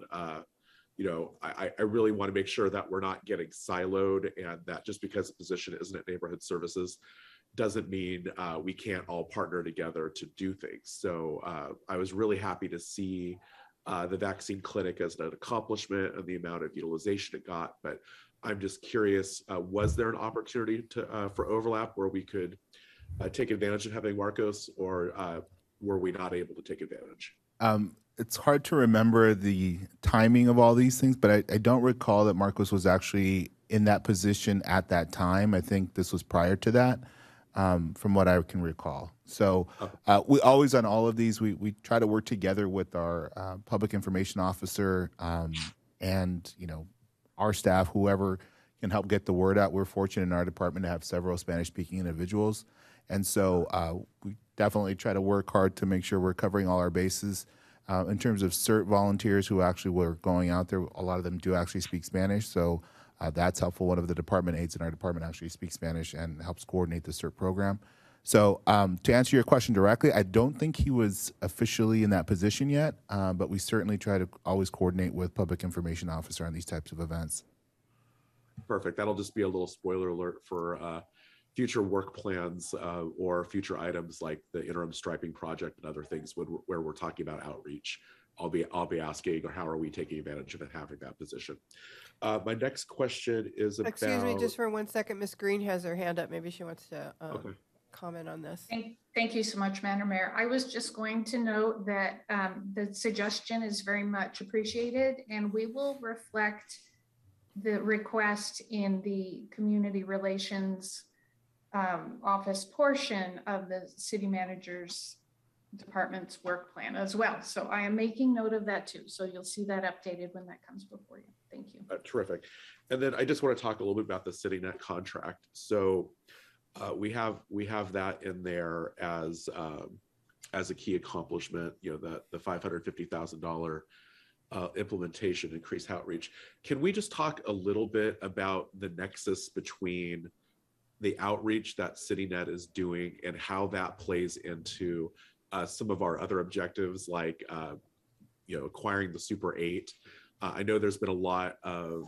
I really want to make sure that we're not getting siloed, and that just because a position isn't at Neighborhood Services doesn't mean we can't all partner together to do things. So I was really happy to see the vaccine clinic as an accomplishment and the amount of utilization it got. But I'm just curious, was there an opportunity for overlap where we could take advantage of having Marcos, or were we not able to take advantage? It's hard to remember the timing of all these things, but I don't recall that Marcos was actually in that position at that time. I think this was prior to that, from what I can recall. So we always, on all of these, we try to work together with our public information officer and, our staff, whoever can help get the word out. We're fortunate in our department to have several Spanish-speaking individuals. And so we definitely try to work hard to make sure we're covering all our bases. In terms of CERT volunteers who actually were going out there, a lot of them do actually speak Spanish. So that's helpful. One of the department aides in our department actually speaks Spanish and helps coordinate the CERT program. So to answer your question directly, I don't think he was officially in that position yet, but we certainly try to always coordinate with public information officer on these types of events. Perfect. That'll just be a little spoiler alert for future work plans or future items like the interim striping project and other things where we're talking about outreach. I'll be asking, how are we taking advantage of it, having that position? My next question is about... Excuse me, just for 1 second. Ms. Green has her hand up. Maybe she wants to comment on this. Thank you so much, Madam Mayor. I was just going to note that the suggestion is very much appreciated, and we will reflect the request in the community relations office portion of the city manager's department's work plan as well. So I am making note of that too. So you'll see that updated when that comes before you. Thank you. Terrific. And then I just want to talk a little bit about the CityNet contract. So we have that in there as a key accomplishment, the $550,000 implementation, increased outreach. Can we just talk a little bit about the nexus between the outreach that CityNet is doing and how that plays into some of our other objectives, like acquiring the Super 8. I know there's been a lot of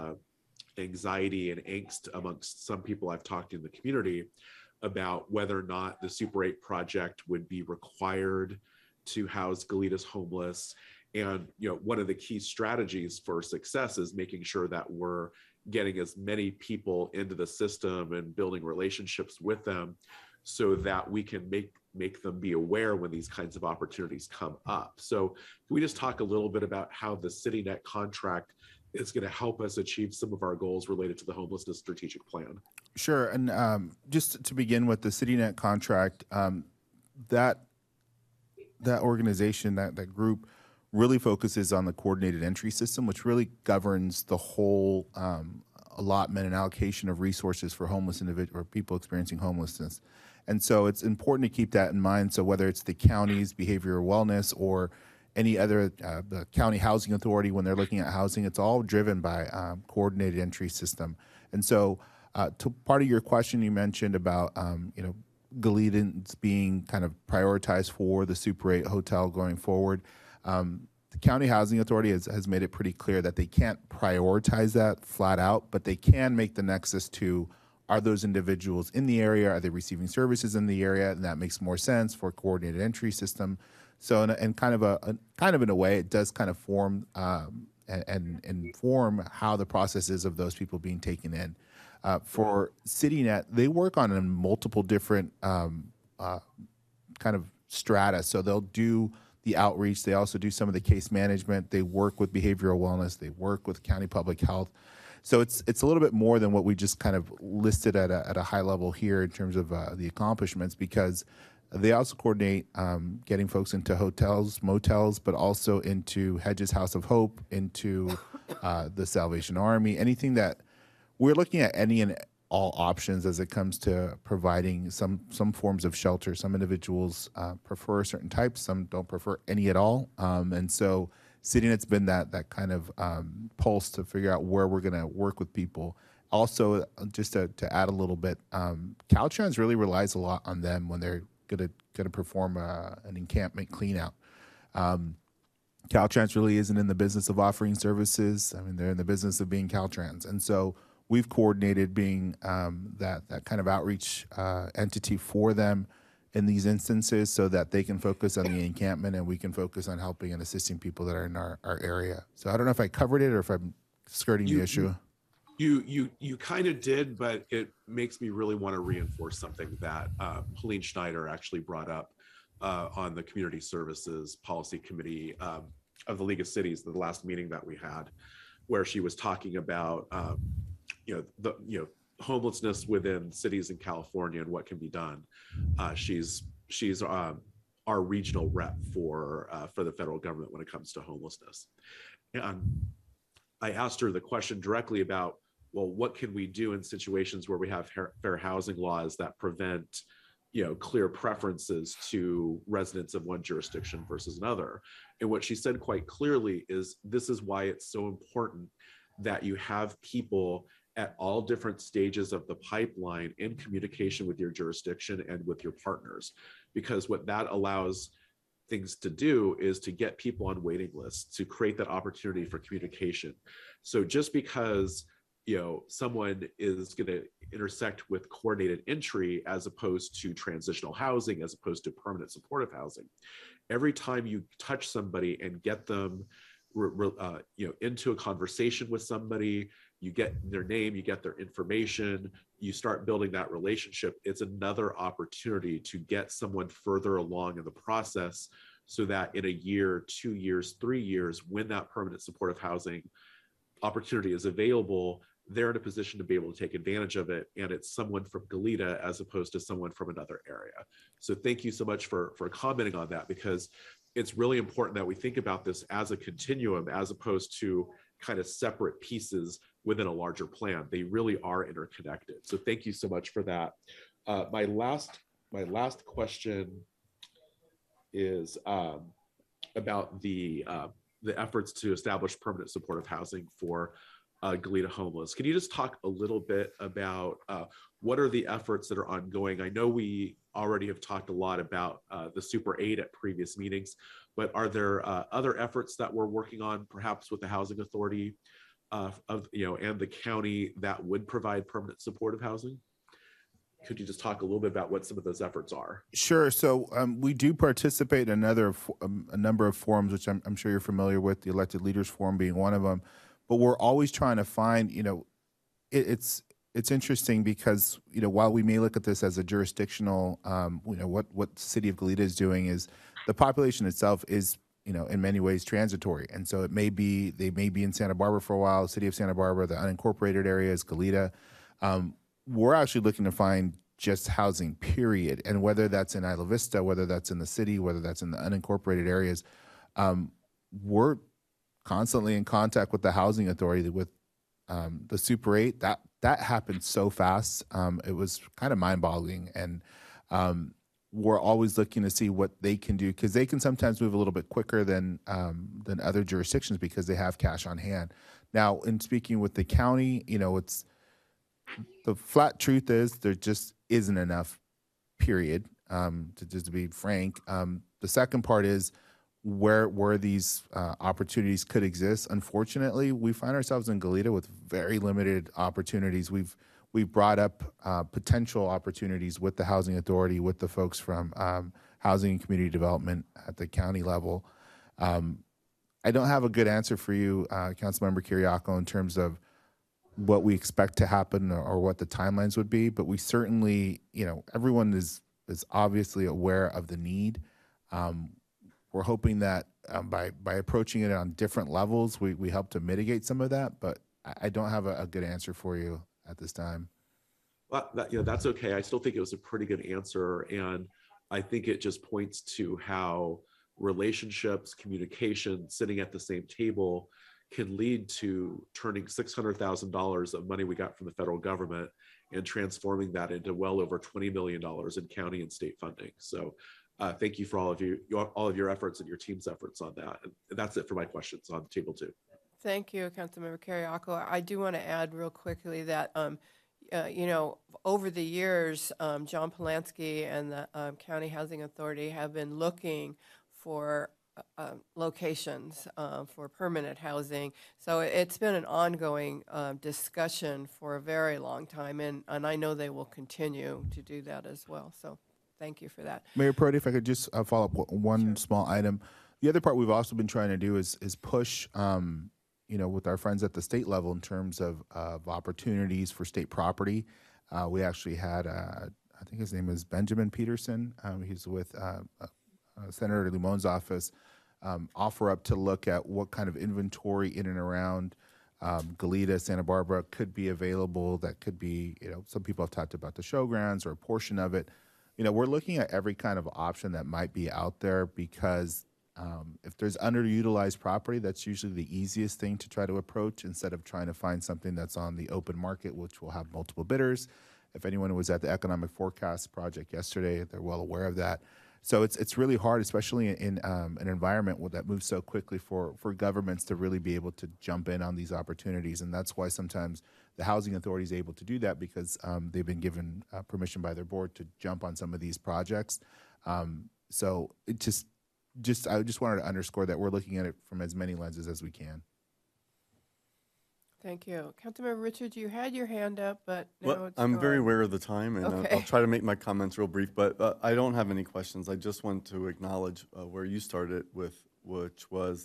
anxiety and angst amongst some people I've talked to in the community about whether or not the Super 8 project would be required to house Galitas homeless. And one of the key strategies for success is making sure that we're getting as many people into the system and building relationships with them so that we can make them be aware when these kinds of opportunities come up. So can we just talk a little bit about how the CityNet contract is going to help us achieve some of our goals related to the homelessness strategic plan? Sure. And just to begin with the CityNet contract, that organization, that group, really focuses on the coordinated entry system, which really governs the whole allotment and allocation of resources for homeless individuals or people experiencing homelessness. And so it's important to keep that in mind. So whether it's the county's behavioral wellness or any other, the county housing authority, when they're looking at housing, it's all driven by coordinated entry system. And so to part of your question, you mentioned about, Galitas being kind of prioritized for the Super 8 hotel going forward. The County Housing Authority has made it pretty clear that they can't prioritize that flat out, but they can make the nexus to, are those individuals in the area? Are they receiving services in the area? And that makes more sense for coordinated entry system. So and kind of in a way, it does kind of form and inform how the process is of those people being taken in. For CityNet, they work on a multiple different kind of strata. So they'll do the outreach. They also do some of the case management. They work with behavioral wellness. They work with county public health. So it's a little bit more than what we just kind of listed at a high level here in terms of the accomplishments, because they also coordinate getting folks into hotels, motels, but also into Hedges House of Hope, into the Salvation Army, anything that we're looking at, any and all options as it comes to providing some forms of shelter. Some individuals prefer certain types, some don't prefer any at all. And so CityNet's been that kind of pulse to figure out where we're going to work with people. Also, just to add a little bit, Caltrans really relies a lot on them when they're going to perform an encampment clean out. Caltrans really isn't in the business of offering services. I mean, they're in the business of being Caltrans. And so we've coordinated being that kind of outreach entity for them in these instances so that they can focus on the encampment and we can focus on helping and assisting people that are in our area. So I don't know if I covered it or if I'm skirting the issue. You kind of did, but it makes me really want to reinforce something that Helene Schneider actually brought up on the Community Services Policy Committee of the League of Cities, the last meeting that we had, where she was talking about homelessness within cities in California and what can be done. She's our regional rep for the federal government when it comes to homelessness. And I asked her the question directly about, well, what can we do in situations where we have fair housing laws that prevent, clear preferences to residents of one jurisdiction versus another? And what she said quite clearly is, this is why it's so important that you have people at all different stages of the pipeline in communication with your jurisdiction and with your partners, because what that allows things to do is to get people on waiting lists, to create that opportunity for communication. So just because someone is going to intersect with coordinated entry as opposed to transitional housing, as opposed to permanent supportive housing, every time you touch somebody and get them into a conversation with somebody, you get their name, you get their information, you start building that relationship, it's another opportunity to get someone further along in the process, so that in a year, 2 years, 3 years, when that permanent supportive housing opportunity is available, they're in a position to be able to take advantage of it. And it's someone from Goleta as opposed to someone from another area. So thank you so much for commenting on that, because it's really important that we think about this as a continuum, as opposed to kind of separate pieces within a larger plan. They really are interconnected. So thank you so much for that. My last question is about the efforts to establish permanent supportive housing for Goleta homeless. Can you just talk a little bit about what are the efforts that are ongoing? I know we already have talked a lot about the Super 8 at previous meetings, but are there other efforts that we're working on, perhaps with the Housing Authority and the county, that would provide permanent supportive housing? Could you just talk a little bit about what some of those efforts are? Sure. So we do participate in a number of forums, which I'm sure you're familiar with, the Elected Leaders Forum being one of them. But we're always trying to find, it's interesting because, while we may look at this as a jurisdictional, what the city of Goleta is doing is the population itself is, in many ways transitory. And so they may be in Santa Barbara for a while, the city of Santa Barbara, the unincorporated area is Goleta. We're actually looking to find just housing, period. And whether that's in Isla Vista, whether that's in the city, whether that's in the unincorporated areas, we're constantly in contact with the Housing Authority, with the Super 8. That happened so fast. It was kind of mind-boggling. And we're always looking to see what they can do, because they can sometimes move a little bit quicker than other jurisdictions because they have cash on hand. Now, in speaking with the county, it's the flat truth is there just isn't enough, period, to be frank. The second part is where these opportunities could exist. Unfortunately, we find ourselves in Goleta with very limited opportunities. We've brought up potential opportunities with the Housing Authority, with the folks from housing and community development at the county level. I don't have a good answer for you, Councilmember Kiriakou, in terms of what we expect to happen or what the timelines would be, but we certainly, everyone is obviously aware of the need. We're hoping that by approaching it on different levels, we help to mitigate some of that, but I don't have a good answer for you at this time. Well, that's okay. I still think it was a pretty good answer. And I think it just points to how relationships, communication, sitting at the same table can lead to turning $600,000 of money we got from the federal government and transforming that into well over $20 million in county and state funding. So thank you for all of your efforts and your team's efforts on that. And that's it for my questions on table 2. Thank you, Councilmember Kiriakou. I do want to add real quickly that, over the years, John Polanski and the County Housing Authority have been looking for locations for permanent housing. So it's been an ongoing discussion for a very long time, and I know they will continue to do that as well. So thank you for that. Mayor Prodi, if I could just follow up one small item. The other part we've also been trying to do is push, with our friends at the state level in terms of opportunities for state property. We actually had, I think his name is Benjamin Peterson. He's with Senator Limon's office, offer up to look at what kind of inventory in and around Goleta, Santa Barbara could be available. That could be, some people have talked about the showgrounds or a portion of it. We're looking at every kind of option that might be out there because if there's underutilized property, that's usually the easiest thing to try to approach instead of trying to find something that's on the open market, which will have multiple bidders. If anyone was at the Economic Forecast Project yesterday, they're well aware of that. So it's really hard, especially in an environment that moves so quickly for governments to really be able to jump in on these opportunities. And that's why sometimes the Housing Authority is able to do that because they've been given permission by their board to jump on some of these projects. So it I just wanted to underscore that we're looking at it from as many lenses as we can. Thank you. Councilmember Richards, you had your hand up, but now it's I'm gone. very aware of the time, and Okay. I'll try to make my comments real brief, but I don't have any questions. I just want to acknowledge where you started with, which was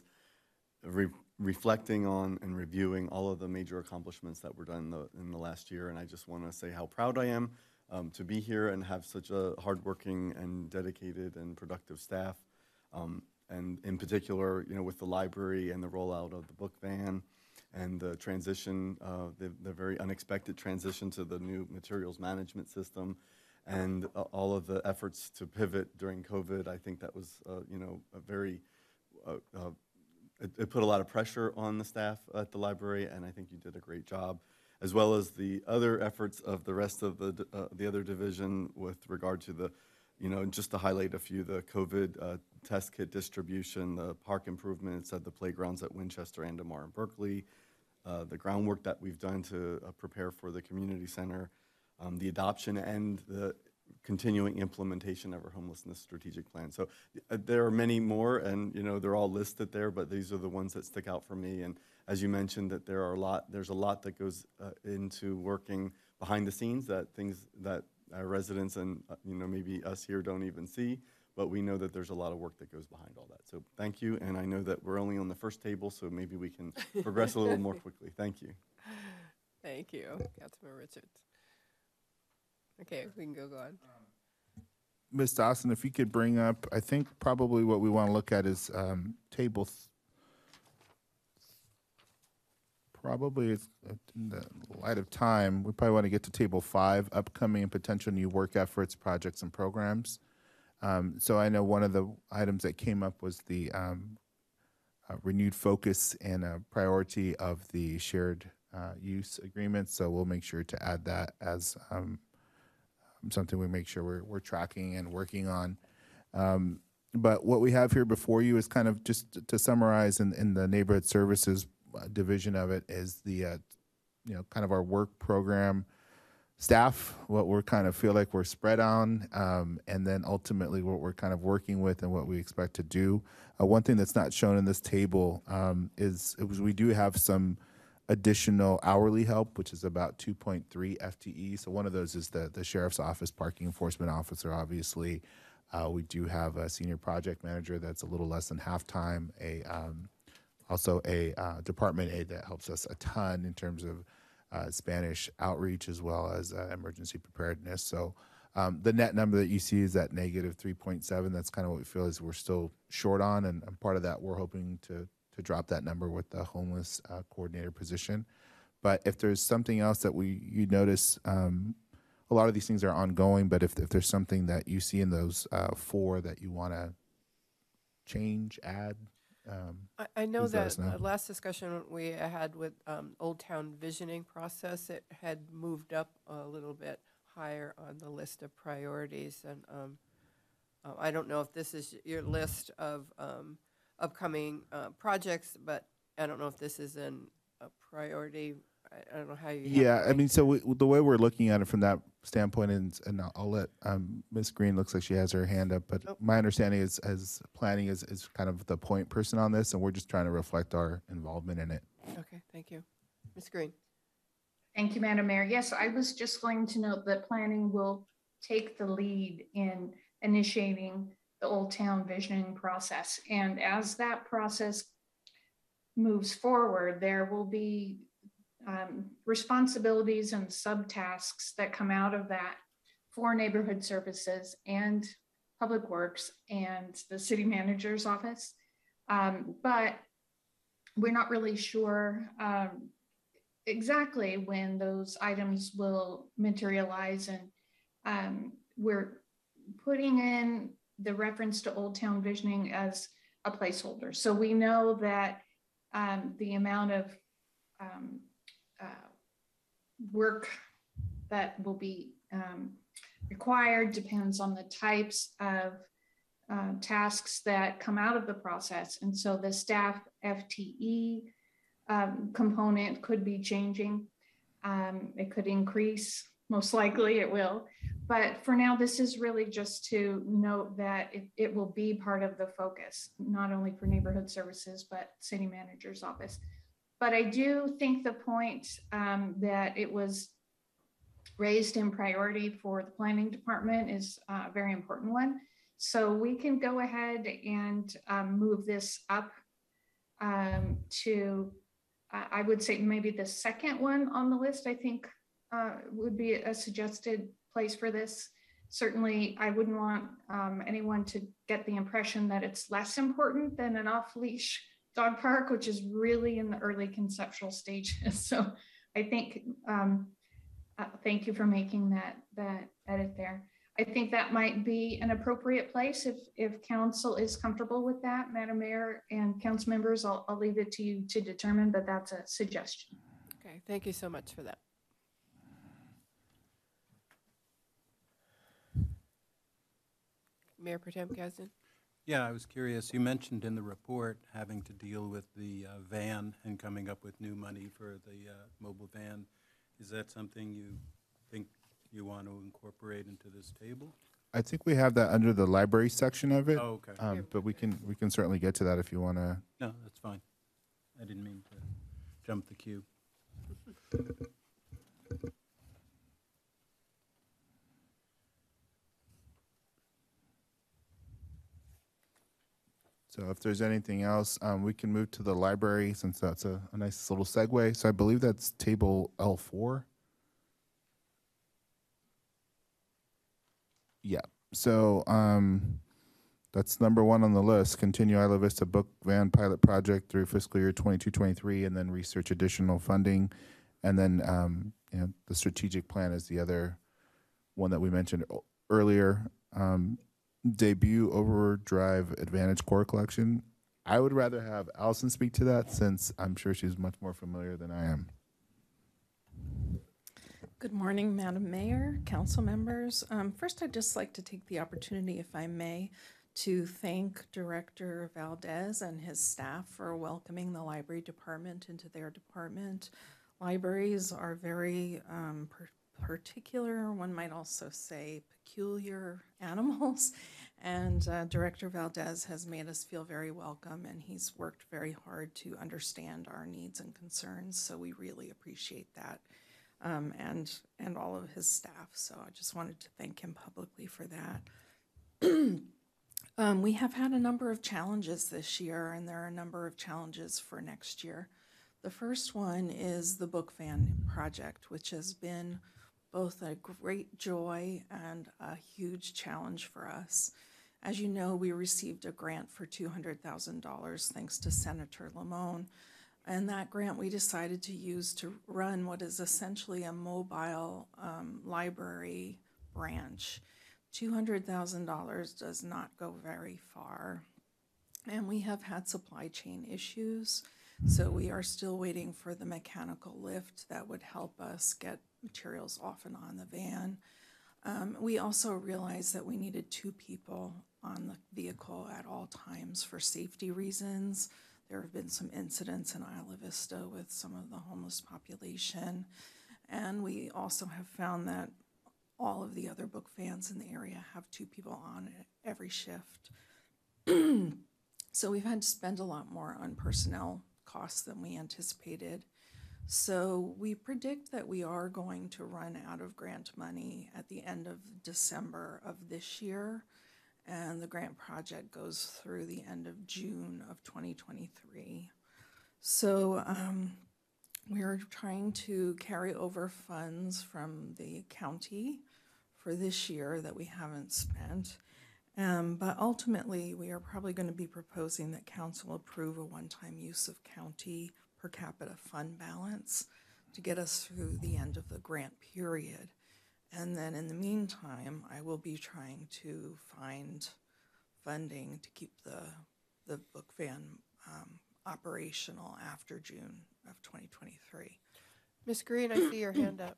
reflecting on and reviewing all of the major accomplishments that were done in the last year, and I just want to say how proud I am to be here and have such a hardworking and dedicated and productive staff, and in particular, with the library and the rollout of the book van, and the transition, the very unexpected transition to the new materials management system, and all of the efforts to pivot during COVID. I think that was, a very, it put a lot of pressure on the staff at the library, and I think you did a great job, as well as the other efforts of the rest of the other division with regard to the, just to highlight a few, the COVID test kit distribution, the park improvements at the playgrounds at Winchester, Andamar, and Berkeley, the groundwork that we've done to prepare for the community center, the adoption and the continuing implementation of our homelessness strategic plan. So there are many more, and they're all listed there, but these are the ones that stick out for me. And as you mentioned, that there's a lot that goes into working behind the scenes, that things that our residents and maybe us here don't even see. But we know that there's a lot of work that goes behind all that. So thank you, and I know that we're only on the first table, so maybe we can progress a little more quickly. Thank you. Thank you, Councilmember Richards. Okay, we can go on. Ms. Dawson, if you could bring up, I think probably what we want to look at is table. Probably in the light of time, we probably want to get to table 5, upcoming and potential new work efforts, projects, and programs. So I know one of the items that came up was the renewed focus and priority of the shared use agreement. So we'll make sure to add that as something we make sure we're tracking and working on. But what we have here before you is kind of just to summarize in the neighborhood services division of it is the, kind of our work program staff, what we're kind of feel like we're spread on, and then ultimately what we're kind of working with and what we expect to do. One thing that's not shown in this table is we do have some additional hourly help, which is about 2.3 FTE. So one of those is the sheriff's office parking enforcement officer, obviously. We do have a senior project manager that's a little less than half-time, also a department aide that helps us a ton in terms of Spanish outreach as well as emergency preparedness. So the net number that you see is that negative 3.7. That's kind of what we feel is we're still short on, and part of that we're hoping to drop that number with the homeless coordinator position. But if there's something else that you notice, a lot of these things are ongoing, but if there's something that you see in those four that you want to change, add, I know please let that us know. last discussion we had with Old Town visioning process, it had moved up a little bit higher on the list of priorities. And I don't know if this is your list of upcoming projects, but I don't know if this is a priority. I don't know how you. Yeah, I mean, so the way we're looking at it from that standpoint, and I'll let Ms. Green, looks like she has her hand up, but my understanding is as planning is kind of the point person on this, and we're just trying to reflect our involvement in it. Okay, thank you. Ms. Green. Thank you, Madam Mayor. Yes, I was just going to note that planning will take the lead in initiating the Old Town visioning process. And as that process moves forward, there will be responsibilities and subtasks that come out of that for neighborhood services and public works and the city manager's office. But we're not really sure exactly when those items will materialize. And we're putting in the reference to Old Town visioning as a placeholder. So we know that the amount of work that will be required depends on the types of tasks that come out of the process. And so the staff FTE component could be changing. It could increase, most likely it will. But for now, this is really just to note that it will be part of the focus, not only for neighborhood services, but city manager's office. But I do think the point that it was raised in priority for the planning department is a very important one. So we can go ahead and move this up to, I would say maybe the second one on the list, I think would be a suggested place for this. Certainly, I wouldn't want anyone to get the impression that it's less important than an off-leash dog park, which is really in the early conceptual stages. So I think, thank you for making that edit there. I think that might be an appropriate place if council is comfortable with that, Madam Mayor and council members. I'll leave it to you to determine, but that's a suggestion. Okay, thank you so much for that. Mayor Pro Tem Kasdan? Yeah, I was curious. You mentioned in the report having to deal with the van and coming up with new money for the mobile van. Is that something you think you want to incorporate into this table? I think we have that under the library section of it. Oh, okay. But we can certainly get to that if you want to. No, that's fine. I didn't mean to jump the queue. So if there's anything else, we can move to the library since that's a nice little segue. So I believe that's table L4. Yeah. So that's number one on the list. Continue Isla Vista Book Van Pilot Project through fiscal year 22-23, and then research additional funding. And then the strategic plan is the other one that we mentioned earlier. Debut Overdrive Advantage Core Collection. I would rather have Allison speak to that since I'm sure she's much more familiar than I am. Good morning, Madam Mayor, council members. First, I'd just like to take the opportunity, if I may, to thank Director Valdez and his staff for welcoming the library department into their department. Libraries are very particular, one might also say peculiar animals, and Director Valdez has made us feel very welcome, and he's worked very hard to understand our needs and concerns, so we really appreciate that, and all of his staff. So I just wanted to thank him publicly for that. We have had a number of challenges this year, and there are a number of challenges for next year. The first one is the book van project, which has been both a great joy and a huge challenge for us. As you know, we received a grant for $200,000 thanks to Senator Lamone. And that grant we decided to use to run what is essentially a mobile library branch. $200,000 does not go very far. And we have had supply chain issues, so we are still waiting for the mechanical lift that would help us get materials off and on the van. We also realized that we needed 2 people on the vehicle at all times for safety reasons. There have been some incidents in Isla Vista with some of the homeless population. And we also have found that all of the other book vans in the area have 2 people on it every shift. So we've had to spend a lot more on personnel costs than we anticipated. So we predict that we are going to run out of grant money at the end of December of this year, and the grant project goes through the end of June of 2023. So we're trying to carry over funds from the county for this year that we haven't spent. But ultimately, we are probably going to be proposing that council approve a one-time use of county per capita fund balance to get us through the end of the grant period. And then in the meantime, I will be trying to find funding to keep the book van operational after June of 2023. Ms. Green, I see your hand up.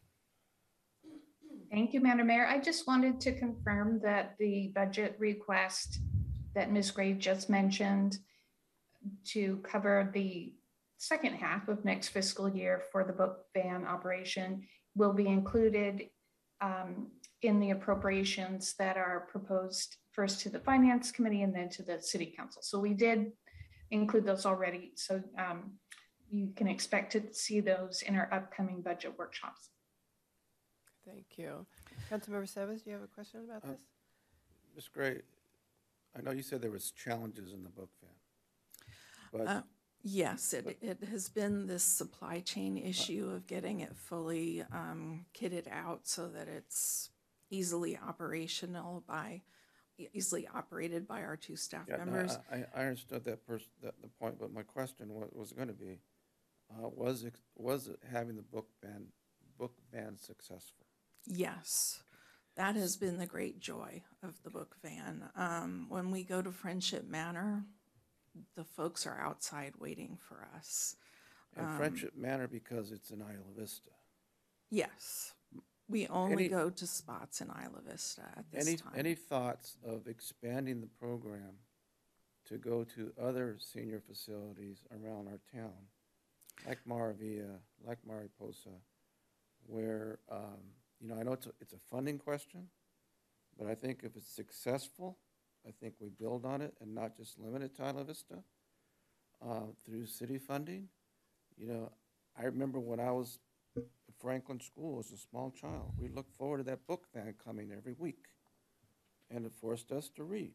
Thank you, Madam Mayor. I just wanted to confirm that the budget request that Ms. Gray just mentioned to cover the second half of next fiscal year for the book van operation will be included in the appropriations that are proposed first to the Finance Committee and then to the City Council. So we did include those already. So you can expect to see those in our upcoming budget workshops. Thank you. Councilmember Sevas, do you have a question about this? Ms. Gray, I know you said there was challenges in the book van, but Yes, it has been this supply chain issue of getting it fully kitted out so that it's easily operated by our 2 staff members. I understood that the point, but my question was going to be, was it having the book van successful? Yes, that has been the great joy of the book van. When we go to Friendship Manor, the folks are outside waiting for us. And Friendship Manor because it's in Isla Vista. Yes, we only go to spots in Isla Vista at this time. Any thoughts of expanding the program to go to other senior facilities around our town, like Maravilla, like Mariposa, where, I know it's a funding question, but I think if it's successful, I think we build on it and not just limit it to Isla Vista through city funding. I remember when I was at Franklin School as a small child, we looked forward to that book van coming every week, and it forced us to read.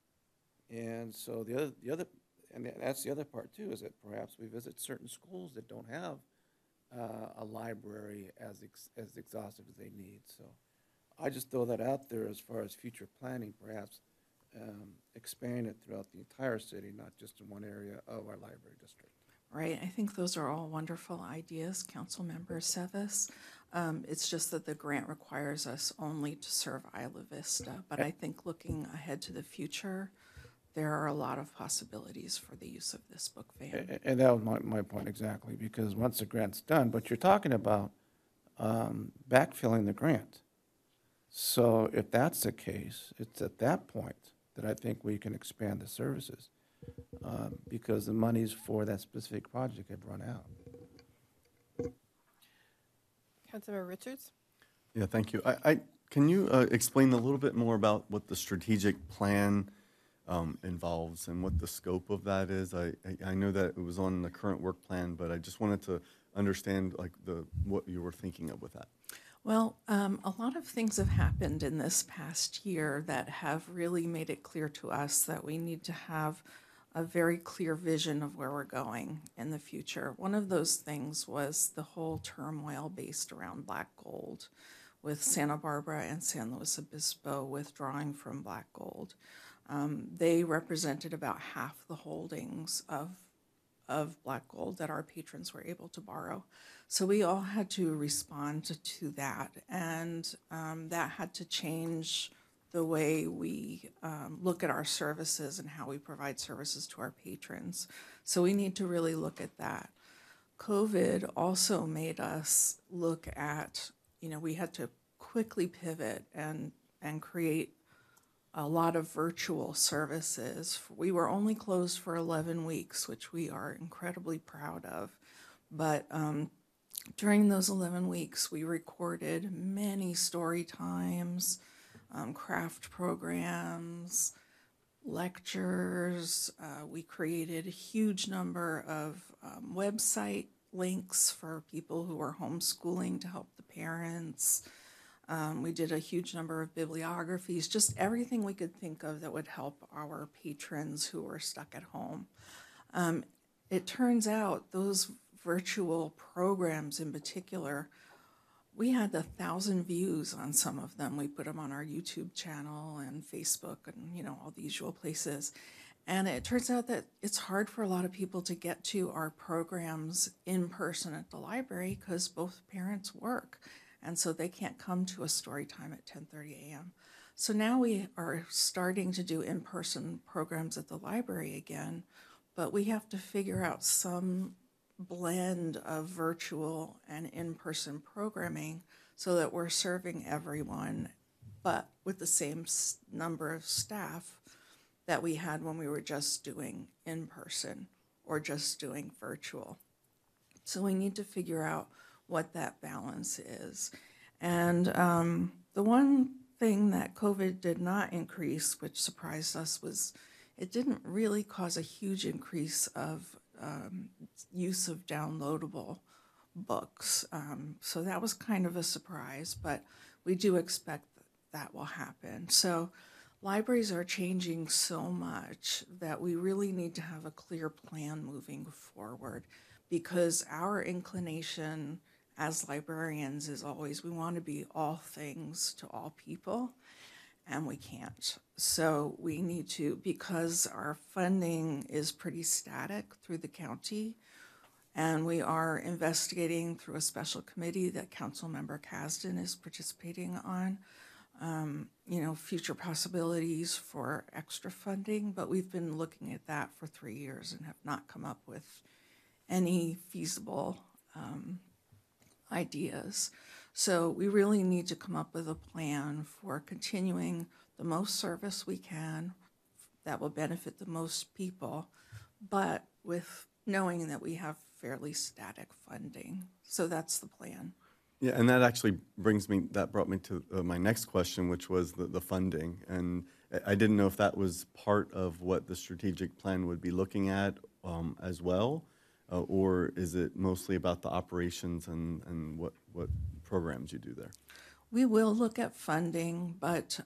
And so that's the other part too, is that perhaps we visit certain schools that don't have a library as exhaustive as they need. So I just throw that out there as far as future planning, perhaps expand it throughout the entire city, not just in one area of our library district. Right, I think those are all wonderful ideas, Councilmember Sevas. It's just that the grant requires us only to serve Isla Vista, but I think looking ahead to the future, there are a lot of possibilities for the use of this book van. And that was my point exactly, because once the grant's done, but you're talking about backfilling the grant. So if that's the case, it's at that point that I think we can expand the services because the monies for that specific project have run out. Councilmember Richards? Yeah, thank you. Can you explain a little bit more about what the strategic plan involves and what the scope of that is? I know that it was on the current work plan, but I just wanted to understand what you were thinking of with that. Well, a lot of things have happened in this past year that have really made it clear to us that we need to have a very clear vision of where we're going in the future. One of those things was the whole turmoil based around Black Gold, with Santa Barbara and San Luis Obispo withdrawing from Black Gold. They represented about half the holdings of Black Gold that our patrons were able to borrow. So we all had to respond to that, and that had to change the way we look at our services and how we provide services to our patrons. So we need to really look at that. COVID also made us look at, we had to quickly pivot and create a lot of virtual services. We were only closed for 11 weeks, which we are incredibly proud of. But during those 11 weeks, we recorded many story times, craft programs, lectures. We created a huge number of website links for people who were homeschooling to help the parents. We did a huge number of bibliographies, just everything we could think of that would help our patrons who were stuck at home. It turns out those virtual programs in particular, we had 1,000 views on some of them. We put them on our YouTube channel and Facebook and, all the usual places. And it turns out that it's hard for a lot of people to get to our programs in person at the library because both parents work. And so they can't come to a story time at 10:30 a.m. So now we are starting to do in-person programs at the library again, but we have to figure out some blend of virtual and in-person programming so that we're serving everyone, but with the same number of staff that we had when we were just doing in-person or just doing virtual. So we need to figure out what that balance is. And the one thing that COVID did not increase, which surprised us, was it didn't really cause a huge increase of use of downloadable books. So that was kind of a surprise, but we do expect that will happen. So libraries are changing so much that we really need to have a clear plan moving forward, because our inclination as librarians is always we want to be all things to all people, and we can't. So we need to, because our funding is pretty static through the county, and we are investigating through a special committee that Councilmember Kasdan is participating on, future possibilities for extra funding, but we've been looking at that for 3 years and have not come up with any feasible ideas. So we really need to come up with a plan for continuing the most service we can that will benefit the most people, but with knowing that we have fairly static funding. So that's the plan. Yeah, and that actually brought me to my next question, which was the funding. And I didn't know if that was part of what the strategic plan would be looking at as well, or is it mostly about the operations and what programs you do there? We will look at funding, but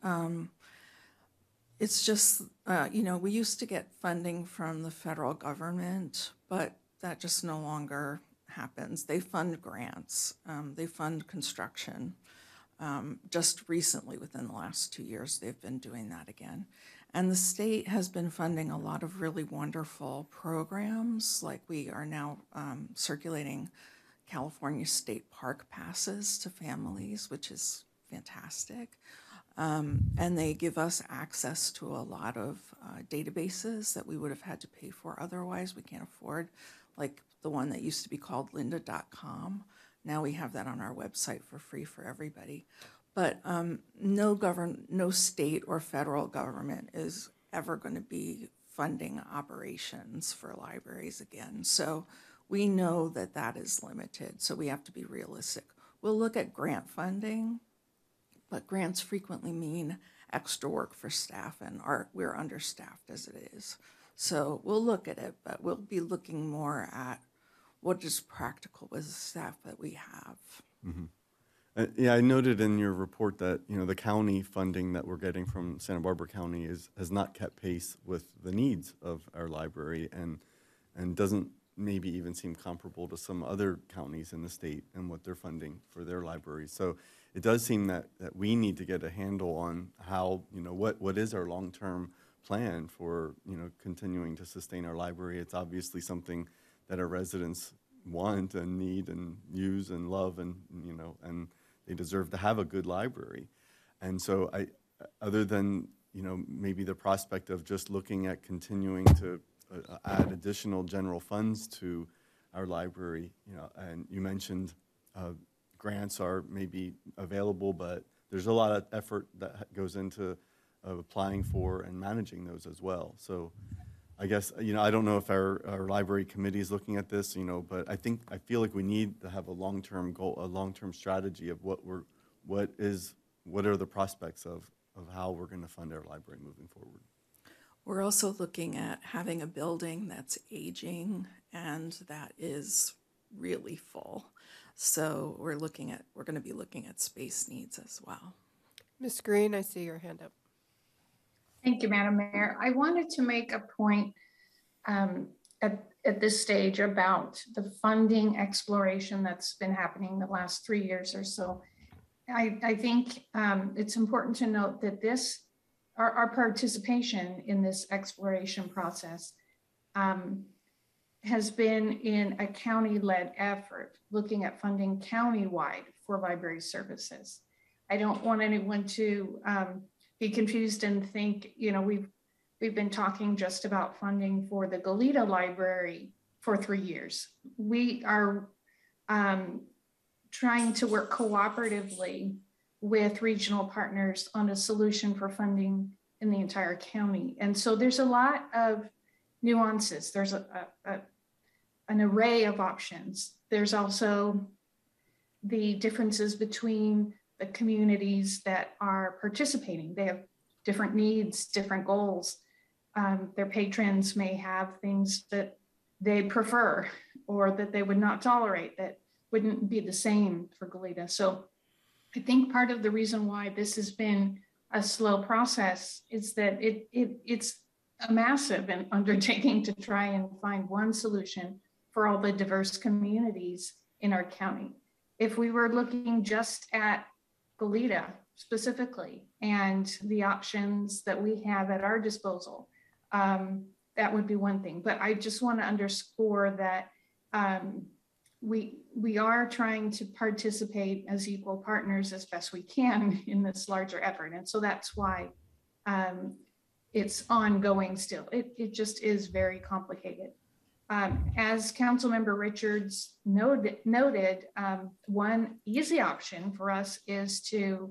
it's just, we used to get funding from the federal government, but that just no longer happens. They fund grants, they fund construction. Just recently, within the last 2 years, they've been doing that again. And the state has been funding a lot of really wonderful programs, like we are now circulating California State Park passes to families, which is fantastic. And they give us access to a lot of databases that we would have had to pay for otherwise. We can't afford, like the one that used to be called lynda.com. Now we have that on our website for free for everybody. But no state or federal government is ever going to be funding operations for libraries again. So we know that that is limited, so we have to be realistic. We'll look at grant funding, but grants frequently mean extra work for staff, and we're understaffed as it is. So we'll look at it, but we'll be looking more at what is practical with the staff that we have. Mm-hmm. Yeah, I noted in your report that, you know, the county funding that we're getting from Santa Barbara County has not kept pace with the needs of our library and doesn't maybe even seem comparable to some other counties in the state and what they're funding for their libraries. So it does seem that we need to get a handle on how, you know, what is our long-term plan for, you know, continuing to sustain our library. It's obviously something that our residents want and need and use and love, and, you know, and they deserve to have a good library. And so other than, you know, maybe the prospect of just looking at continuing to add additional general funds to our library, you know, and you mentioned grants are maybe available, but there's a lot of effort that goes into applying for and managing those as well. So I guess, you know, I don't know if our library committee is looking at this, you know, but I feel like we need to have a long-term goal, a long-term strategy of what are the prospects of how we're going to fund our library moving forward. We're also looking at having a building that's aging and that is really full. So we're going to be looking at space needs as well. Ms. Green, I see your hand up. Thank you, Madam Mayor. I wanted to make a point at this stage about the funding exploration that's been happening the last 3 years or so. I think it's important to note that our participation in this exploration process has been in a county-led effort, looking at funding countywide for library services. I don't want anyone to be confused and think, you know, we've been talking just about funding for the Goleta Library for 3 years. We are trying to work cooperatively with regional partners on a solution for funding in the entire county. And so there's a lot of nuances. There's an array of options. There's also the differences between the communities that are participating. They have different needs, different goals. Their patrons may have things that they prefer or that they would not tolerate that wouldn't be the same for Goleta. So I think part of the reason why this has been a slow process is that it's a massive undertaking to try and find one solution for all the diverse communities in our county. If we were looking just at Goleta specifically and the options that we have at our disposal, that would be one thing. But I just want to underscore that we are trying to participate as equal partners as best we can in this larger effort. And so that's why it's ongoing still. It just is very complicated. As Councilmember Richards noted, one easy option for us is to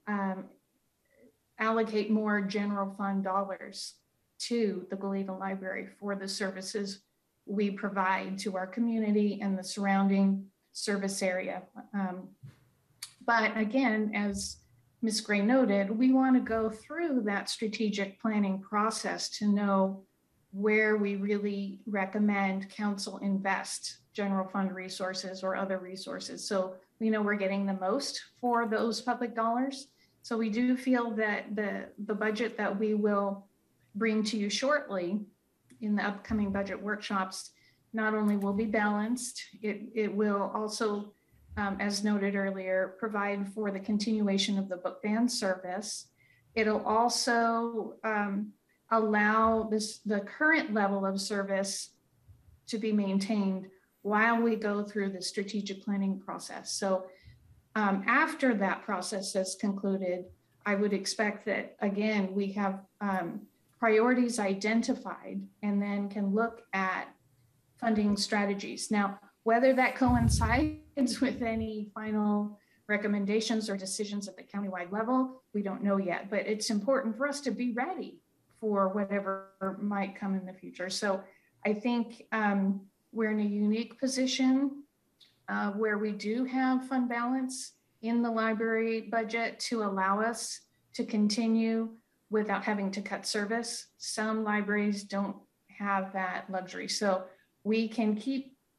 allocate more general fund dollars to the Goleta Library for the services we provide to our community and the surrounding service area. But again, as Ms. Gray noted, we want to go through that strategic planning process to know where we really recommend council invest general fund resources or other resources. So we know we're getting the most for those public dollars. So we do feel that the budget that we will bring to you shortly in the upcoming budget workshops not only will be balanced, it will also, as noted earlier, provide for the continuation of the book ban service. It'll also allow the current level of service to be maintained while we go through the strategic planning process. So after that process has concluded, I would expect that, again, we have priorities identified and then can look at funding strategies. Now, whether that coincides with any final recommendations or decisions at the countywide level, we don't know yet, but it's important for us to be ready for whatever might come in the future. So I think we're in a unique position where we do have fund balance in the library budget to allow us to continue without having to cut service. Some libraries don't have that luxury. So we can keep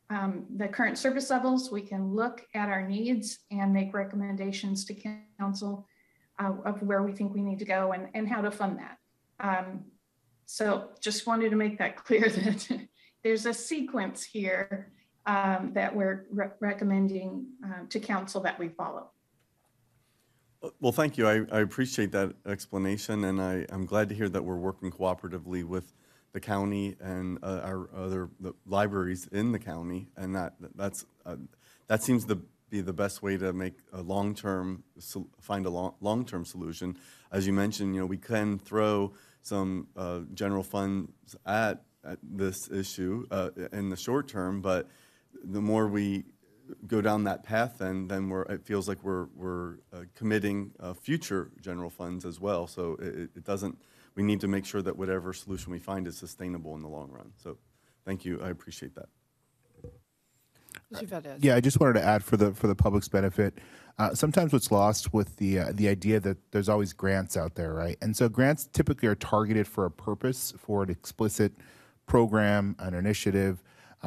the current service levels, we can look at our needs and make recommendations to council of where we think we need to go and how to fund that. So just wanted to make that clear that there's a sequence here that we're recommending to council that we follow. Well, thank you. I appreciate that explanation, and I'm glad to hear that we're working cooperatively with the county and our other libraries in the county, and that seems to be the best way to make a find a long-term solution. As you mentioned, we can throw some general funds at this issue in the short term, but the more we go down that path, then it feels like we're committing future general funds as well. So it doesn't. We need to make sure that whatever solution we find is sustainable in the long run. So, thank you. I appreciate that. Mr. Valdez. Yeah, I just wanted to add for the public's benefit. Sometimes what's lost with the idea that there's always grants out there, right? And so grants typically are targeted for a purpose, for an explicit program, an initiative.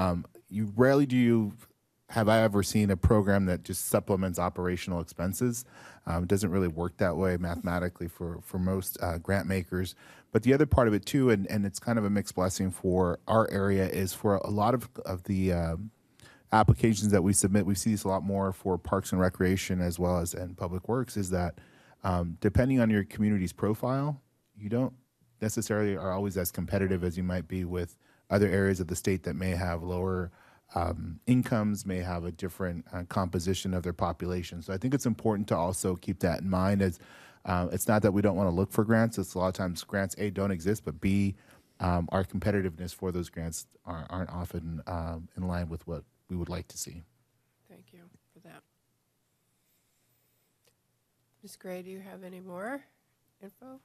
Have I ever seen a program that just supplements operational expenses? It doesn't really work that way mathematically for most grant makers. But the other part of it too, and it's kind of a mixed blessing for our area, is for a lot of the applications that we submit, we see this a lot more for Parks and Recreation as well as in Public Works, is that depending on your community's profile, you don't necessarily are always as competitive as you might be with other areas of the state that may have lower incomes, may have a different composition of their population. So I think it's important to also keep that in mind. As it's not that we don't want to look for grants. It's a lot of times grants, A, don't exist, but B, our competitiveness for those grants aren't often in line with what we would like to see. Thank you for that. Ms. Gray, do you have any more info?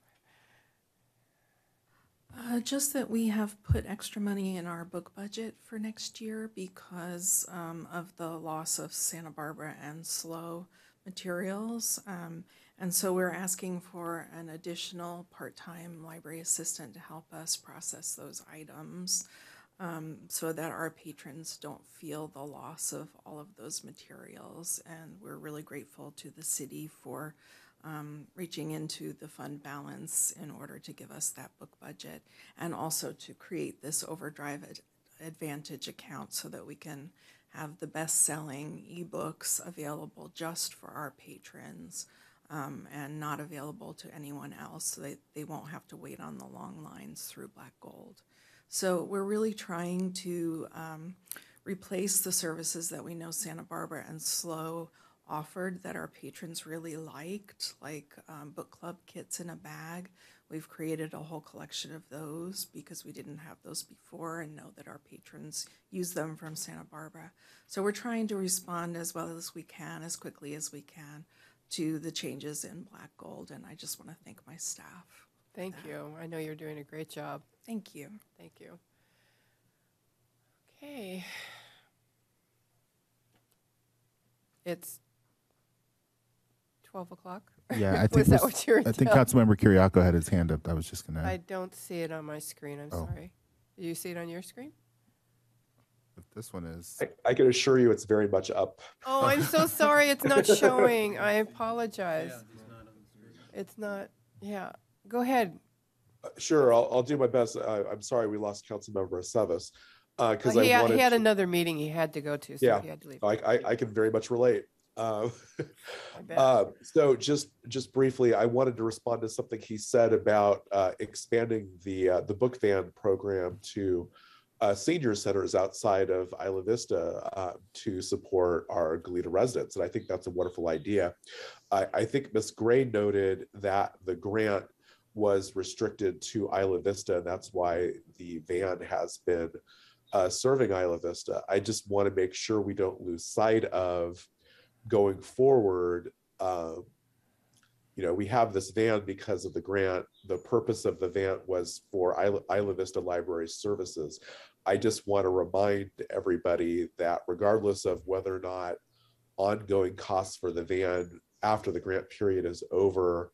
Just that we have put extra money in our book budget for next year because of the loss of Santa Barbara and SLO materials. And so we're asking for an additional part-time library assistant to help us process those items so that our patrons don't feel the loss of all of those materials. And we're really grateful to the city for reaching into the fund balance in order to give us that book budget, and also to create this Overdrive Advantage account so that we can have the best-selling ebooks available just for our patrons and not available to anyone else, so they won't have to wait on the long lines through Black Gold. So we're really trying to replace the services that we know Santa Barbara and SLO offered that our patrons really liked, like book club kits in a bag. We've created a whole collection of those because we didn't have those before and know that our patrons use them from Santa Barbara. So we're trying to respond as well as we can, as quickly as we can, to the changes in Black Gold, and I just want to thank my staff. Thank you. I know you're doing a great job. Thank you. Thank you. Okay. It's 12 o'clock? Yeah, I think Was that what you were I think telling? Councilmember Kiriakou had his hand up. I was just gonna. I don't see it on my screen. I'm sorry. Do you see it on your screen? If this one is. I can assure you it's very much up. Oh, I'm so sorry. It's not showing. I apologize. It's not. Yeah. Go ahead. Sure, I'll do my best. I'm sorry we lost Councilmember Aceves because he had another meeting he had to go to, so yeah, he had to leave. I can very much relate. I bet. So just briefly, I wanted to respond to something he said about expanding the book van program to senior centers outside of Isla Vista to support our Goleta residents, and I think that's a wonderful idea. I think Ms. Gray noted that the grant was restricted to Isla Vista, and that's why the van has been serving Isla Vista. I just want to make sure we don't lose sight of going forward. We have this van because of the grant. The purpose of the van was for Isla Vista Library Services. I just want to remind everybody that regardless of whether or not ongoing costs for the van after the grant period is over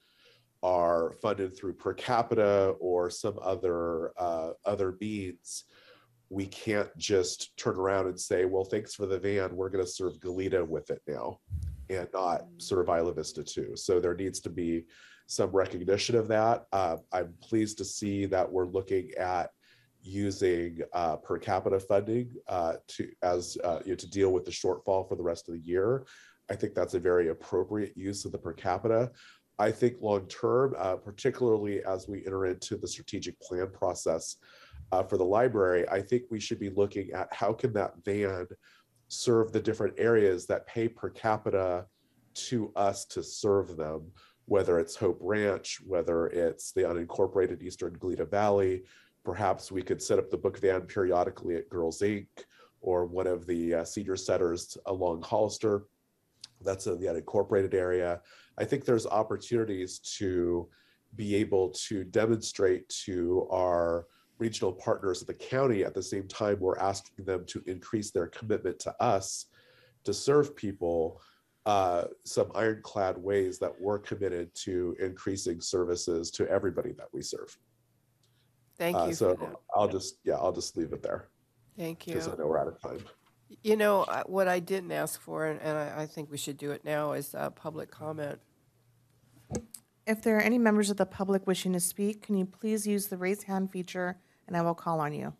are funded through per capita or some other means, we can't just turn around and say, well, thanks for the van, we're going to serve Goleta with it now and not serve Isla Vista too. So there needs to be some recognition of that. I'm pleased to see that we're looking at using per capita funding to deal with the shortfall for the rest of the year. I think that's a very appropriate use of the per capita. I think long term, particularly as we enter into the strategic plan process for the library, I think we should be looking at how can that van serve the different areas that pay per capita to us to serve them, whether it's Hope Ranch, whether it's the unincorporated Eastern Goleta Valley. Perhaps we could set up the book van periodically at Girls Inc. or one of the senior centers along Hollister. That's in the unincorporated area. I think there's opportunities to be able to demonstrate to our regional partners at the county at the same time we're asking them to increase their commitment to us to serve people, some ironclad ways that we're committed to increasing services to everybody that we serve. Thank you. So for that. I'll just leave it there. Thank you. Because I know we're out of time. You know, what I didn't ask for, and I think we should do it now, is public comment. If there are any members of the public wishing to speak, can you please use the raise hand feature and I will call on you.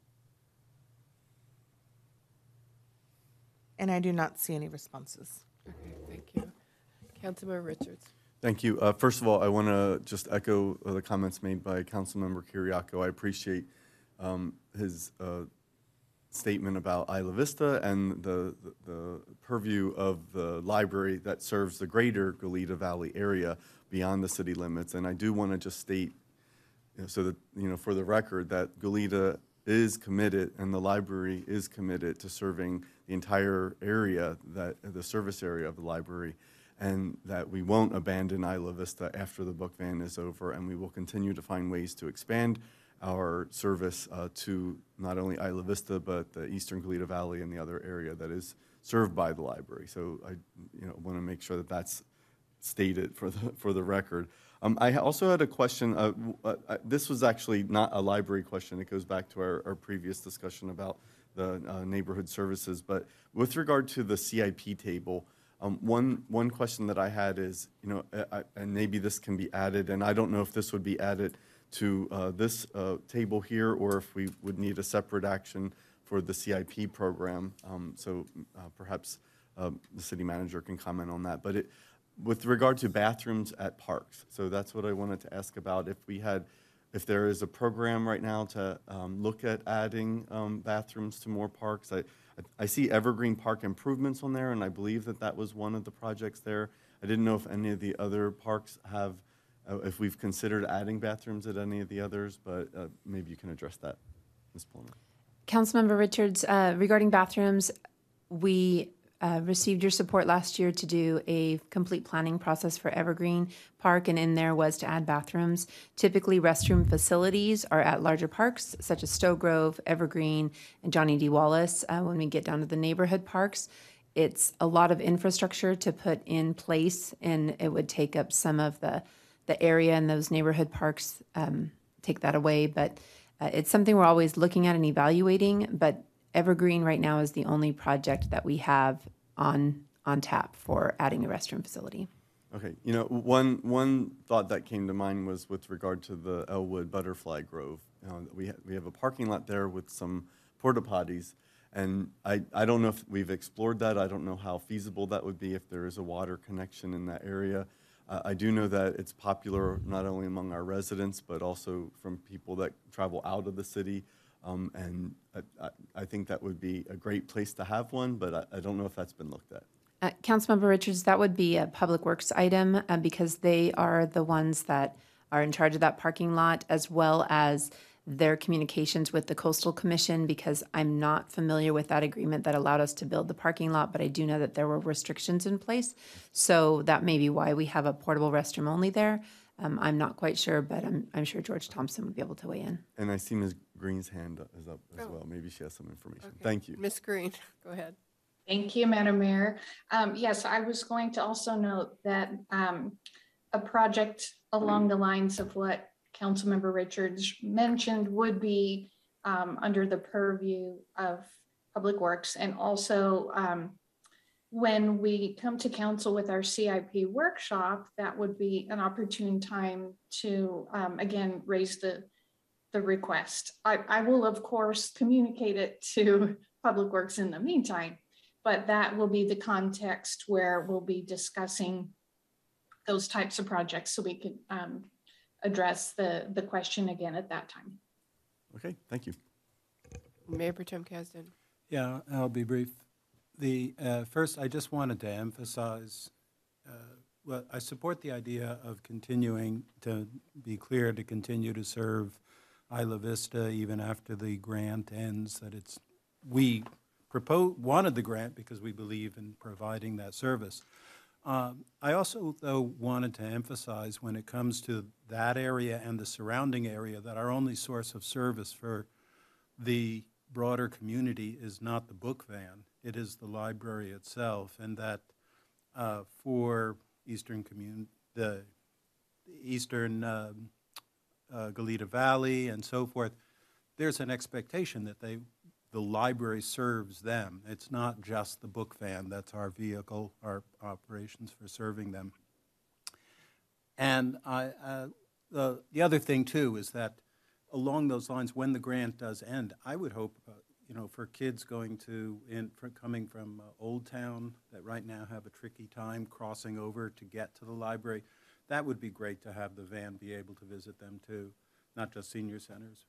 And I do not see any responses. Okay, thank you. Councilmember Richards. Thank you. First of all, I want to just echo the comments made by Councilmember Kiriakou. I appreciate his statement about Isla Vista and the purview of the library that serves the greater Goleta Valley area beyond the city limits. And I do want to just state, so that, for the record, that Goleta is committed and the library is committed to serving the entire area, the service area of the library, and that we won't abandon Isla Vista after the book van is over, and we will continue to find ways to expand our service to not only Isla Vista, but the Eastern Goleta Valley and the other area that is served by the library. So I want to make sure that that's stated for the record. I also had a question. This was actually not a library question. It goes back to our previous discussion about the neighborhood services. But with regard to the CIP table, one question that I had is, and maybe this can be added, and I don't know if this would be added to this table here or if we would need a separate action for the CIP program. So perhaps the city manager can comment on that. But with regard to bathrooms at parks, so that's what I wanted to ask about. If there is a program right now to look at adding bathrooms to more parks. I see Evergreen Park improvements on there, and I believe that was one of the projects there. I didn't know if any of the other parks have, if we've considered adding bathrooms at any of the others, but maybe you can address that, Ms. Palmer. Councilmember Richards, regarding bathrooms, we received your support last year to do a complete planning process for Evergreen Park, and in there was to add bathrooms. Typically, restroom facilities are at larger parks, such as Stowe Grove, Evergreen, and Johnny D. Wallace. When we get down to the neighborhood parks, it's a lot of infrastructure to put in place, and it would take up some of the area in those neighborhood parks, take that away. But it's something we're always looking at and evaluating, but Evergreen right now is the only project that we have on tap for adding a restroom facility. Okay, one thought that came to mind was with regard to the Elwood Butterfly Grove. We have a parking lot there with some porta potties, and I don't know if we've explored that. I don't know how feasible that would be if there is a water connection in that area. I do know that it's popular not only among our residents, but also from people that travel out of the city. And I think that would be a great place to have one, but I don't know if that's been looked at. Councilmember Richards, that would be a Public Works item because they are the ones that are in charge of that parking lot, as well as their communications with the Coastal Commission, because I'm not familiar with that agreement that allowed us to build the parking lot, but I do know that there were restrictions in place. So that may be why we have a portable restroom only there. I'm not quite sure, but I'm sure George Thompson would be able to weigh in. And I see Ms. Green's hand is up as well. Maybe she has some information. Okay. Thank you. Ms. Green, go ahead. Thank you, Madam Mayor. Yes, I was going to also note that a project along the lines of what Councilmember Richards mentioned would be under the purview of Public Works. And also, when we come to council with our CIP workshop, that would be an opportune time to, again, raise the request. I will, of course, communicate it to Public Works in the meantime, but that will be the context where we'll be discussing those types of projects, so we could address the question again at that time. Okay, thank you. Mayor Pro Tem Kasdan. Yeah, I'll be brief. First, I just wanted to emphasize, well, I support the idea of continuing to be clear to continue to serve Isla Vista even after the grant ends, that we wanted the grant because we believe in providing that service. I also, though, wanted to emphasize when it comes to that area and the surrounding area that our only source of service for the broader community is not the book van, it is the library itself, and that for the Eastern Goleta Valley and so forth, there's an expectation that the library serves them. It's not just the book van that's our vehicle, our operations for serving them. And the other thing, too, is that along those lines, when the grant does end, I would hope, for kids coming from Old Town that right now have a tricky time crossing over to get to the library, that would be great to have the van be able to visit them, too, not just senior centers,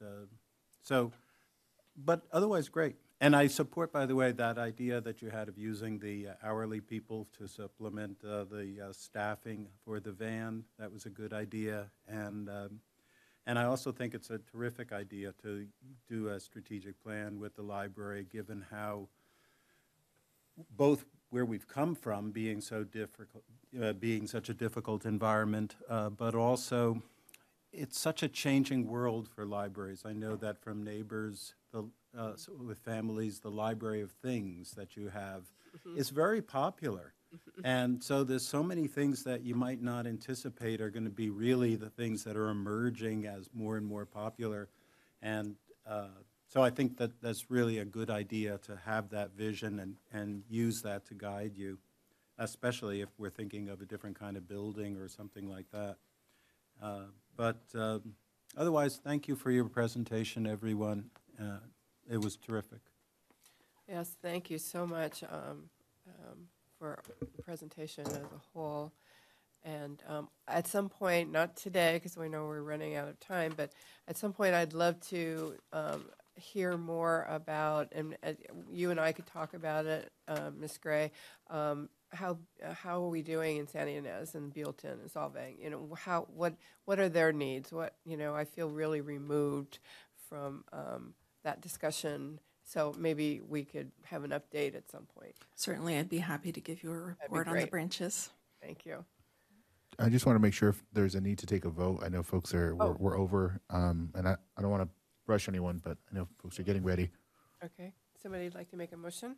but otherwise great. And I support, by the way, that idea that you had of using the hourly people to supplement the staffing for the van. That was a good idea. And I also think it's a terrific idea to do a strategic plan with the library, given how both where we've come from being so difficult, being such a difficult environment, but also it's such a changing world for libraries. I know that from neighbors with families, the library of things that you have is very popular. And so there's so many things that you might not anticipate are going to be really the things that are emerging as more and more popular. And so I think that that's really a good idea to have that vision and use that to guide you, especially if we're thinking of a different kind of building or something like that. But otherwise, thank you for your presentation, everyone. It was terrific. Yes, thank you so much for the presentation as a whole. And at some point, not today, because we know we're running out of time, but at some point I'd love to hear more about, and you and I could talk about it, Ms. Gray, how are we doing in Santa Ynez and Buellton and Solvang? What are their needs? I feel really removed from that discussion. So maybe we could have an update at some point. Certainly, I'd be happy to give you a report on the branches. Thank you. I just want to make sure if there's a need to take a vote. I know folks we're over, and I don't want to rush anyone, but I know folks are getting ready. Okay. Somebody'd like to make a motion?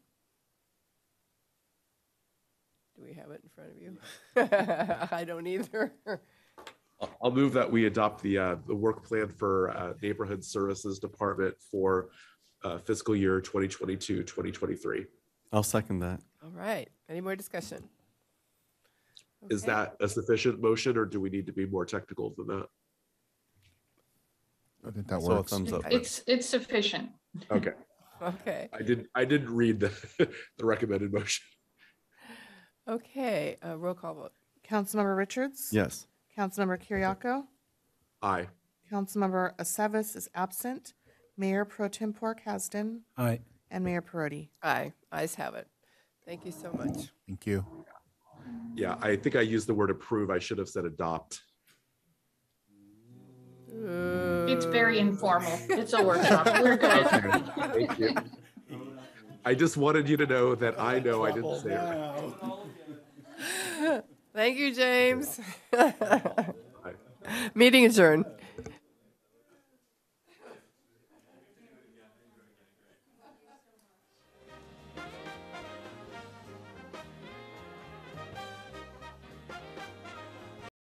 Do we have it in front of you? I don't either. I'll move that we adopt the work plan for Neighborhood Services Department for fiscal year 2022-2023. I'll second that. All right. Any more discussion? Is that a sufficient motion, or do we need to be more technical than that? I think that So a works. thumbs up. It's sufficient. Okay. Okay. I didn't read the recommended motion. Okay. Roll call vote. Councilmember Richards? Yes. Councilmember Kiriako? Aye. Councilmember Aceves is absent. Mayor Pro Tempore Kasdan? Aye. And Mayor Perotti? Aye. Ayes have it. Thank you so much. Thank you. Yeah, I think I used the word approve. I should have said adopt. It's very informal. It's a workshop. We're good. Thank you. I just wanted you to know that I know I didn't say it. Thank you, James. Meeting adjourned.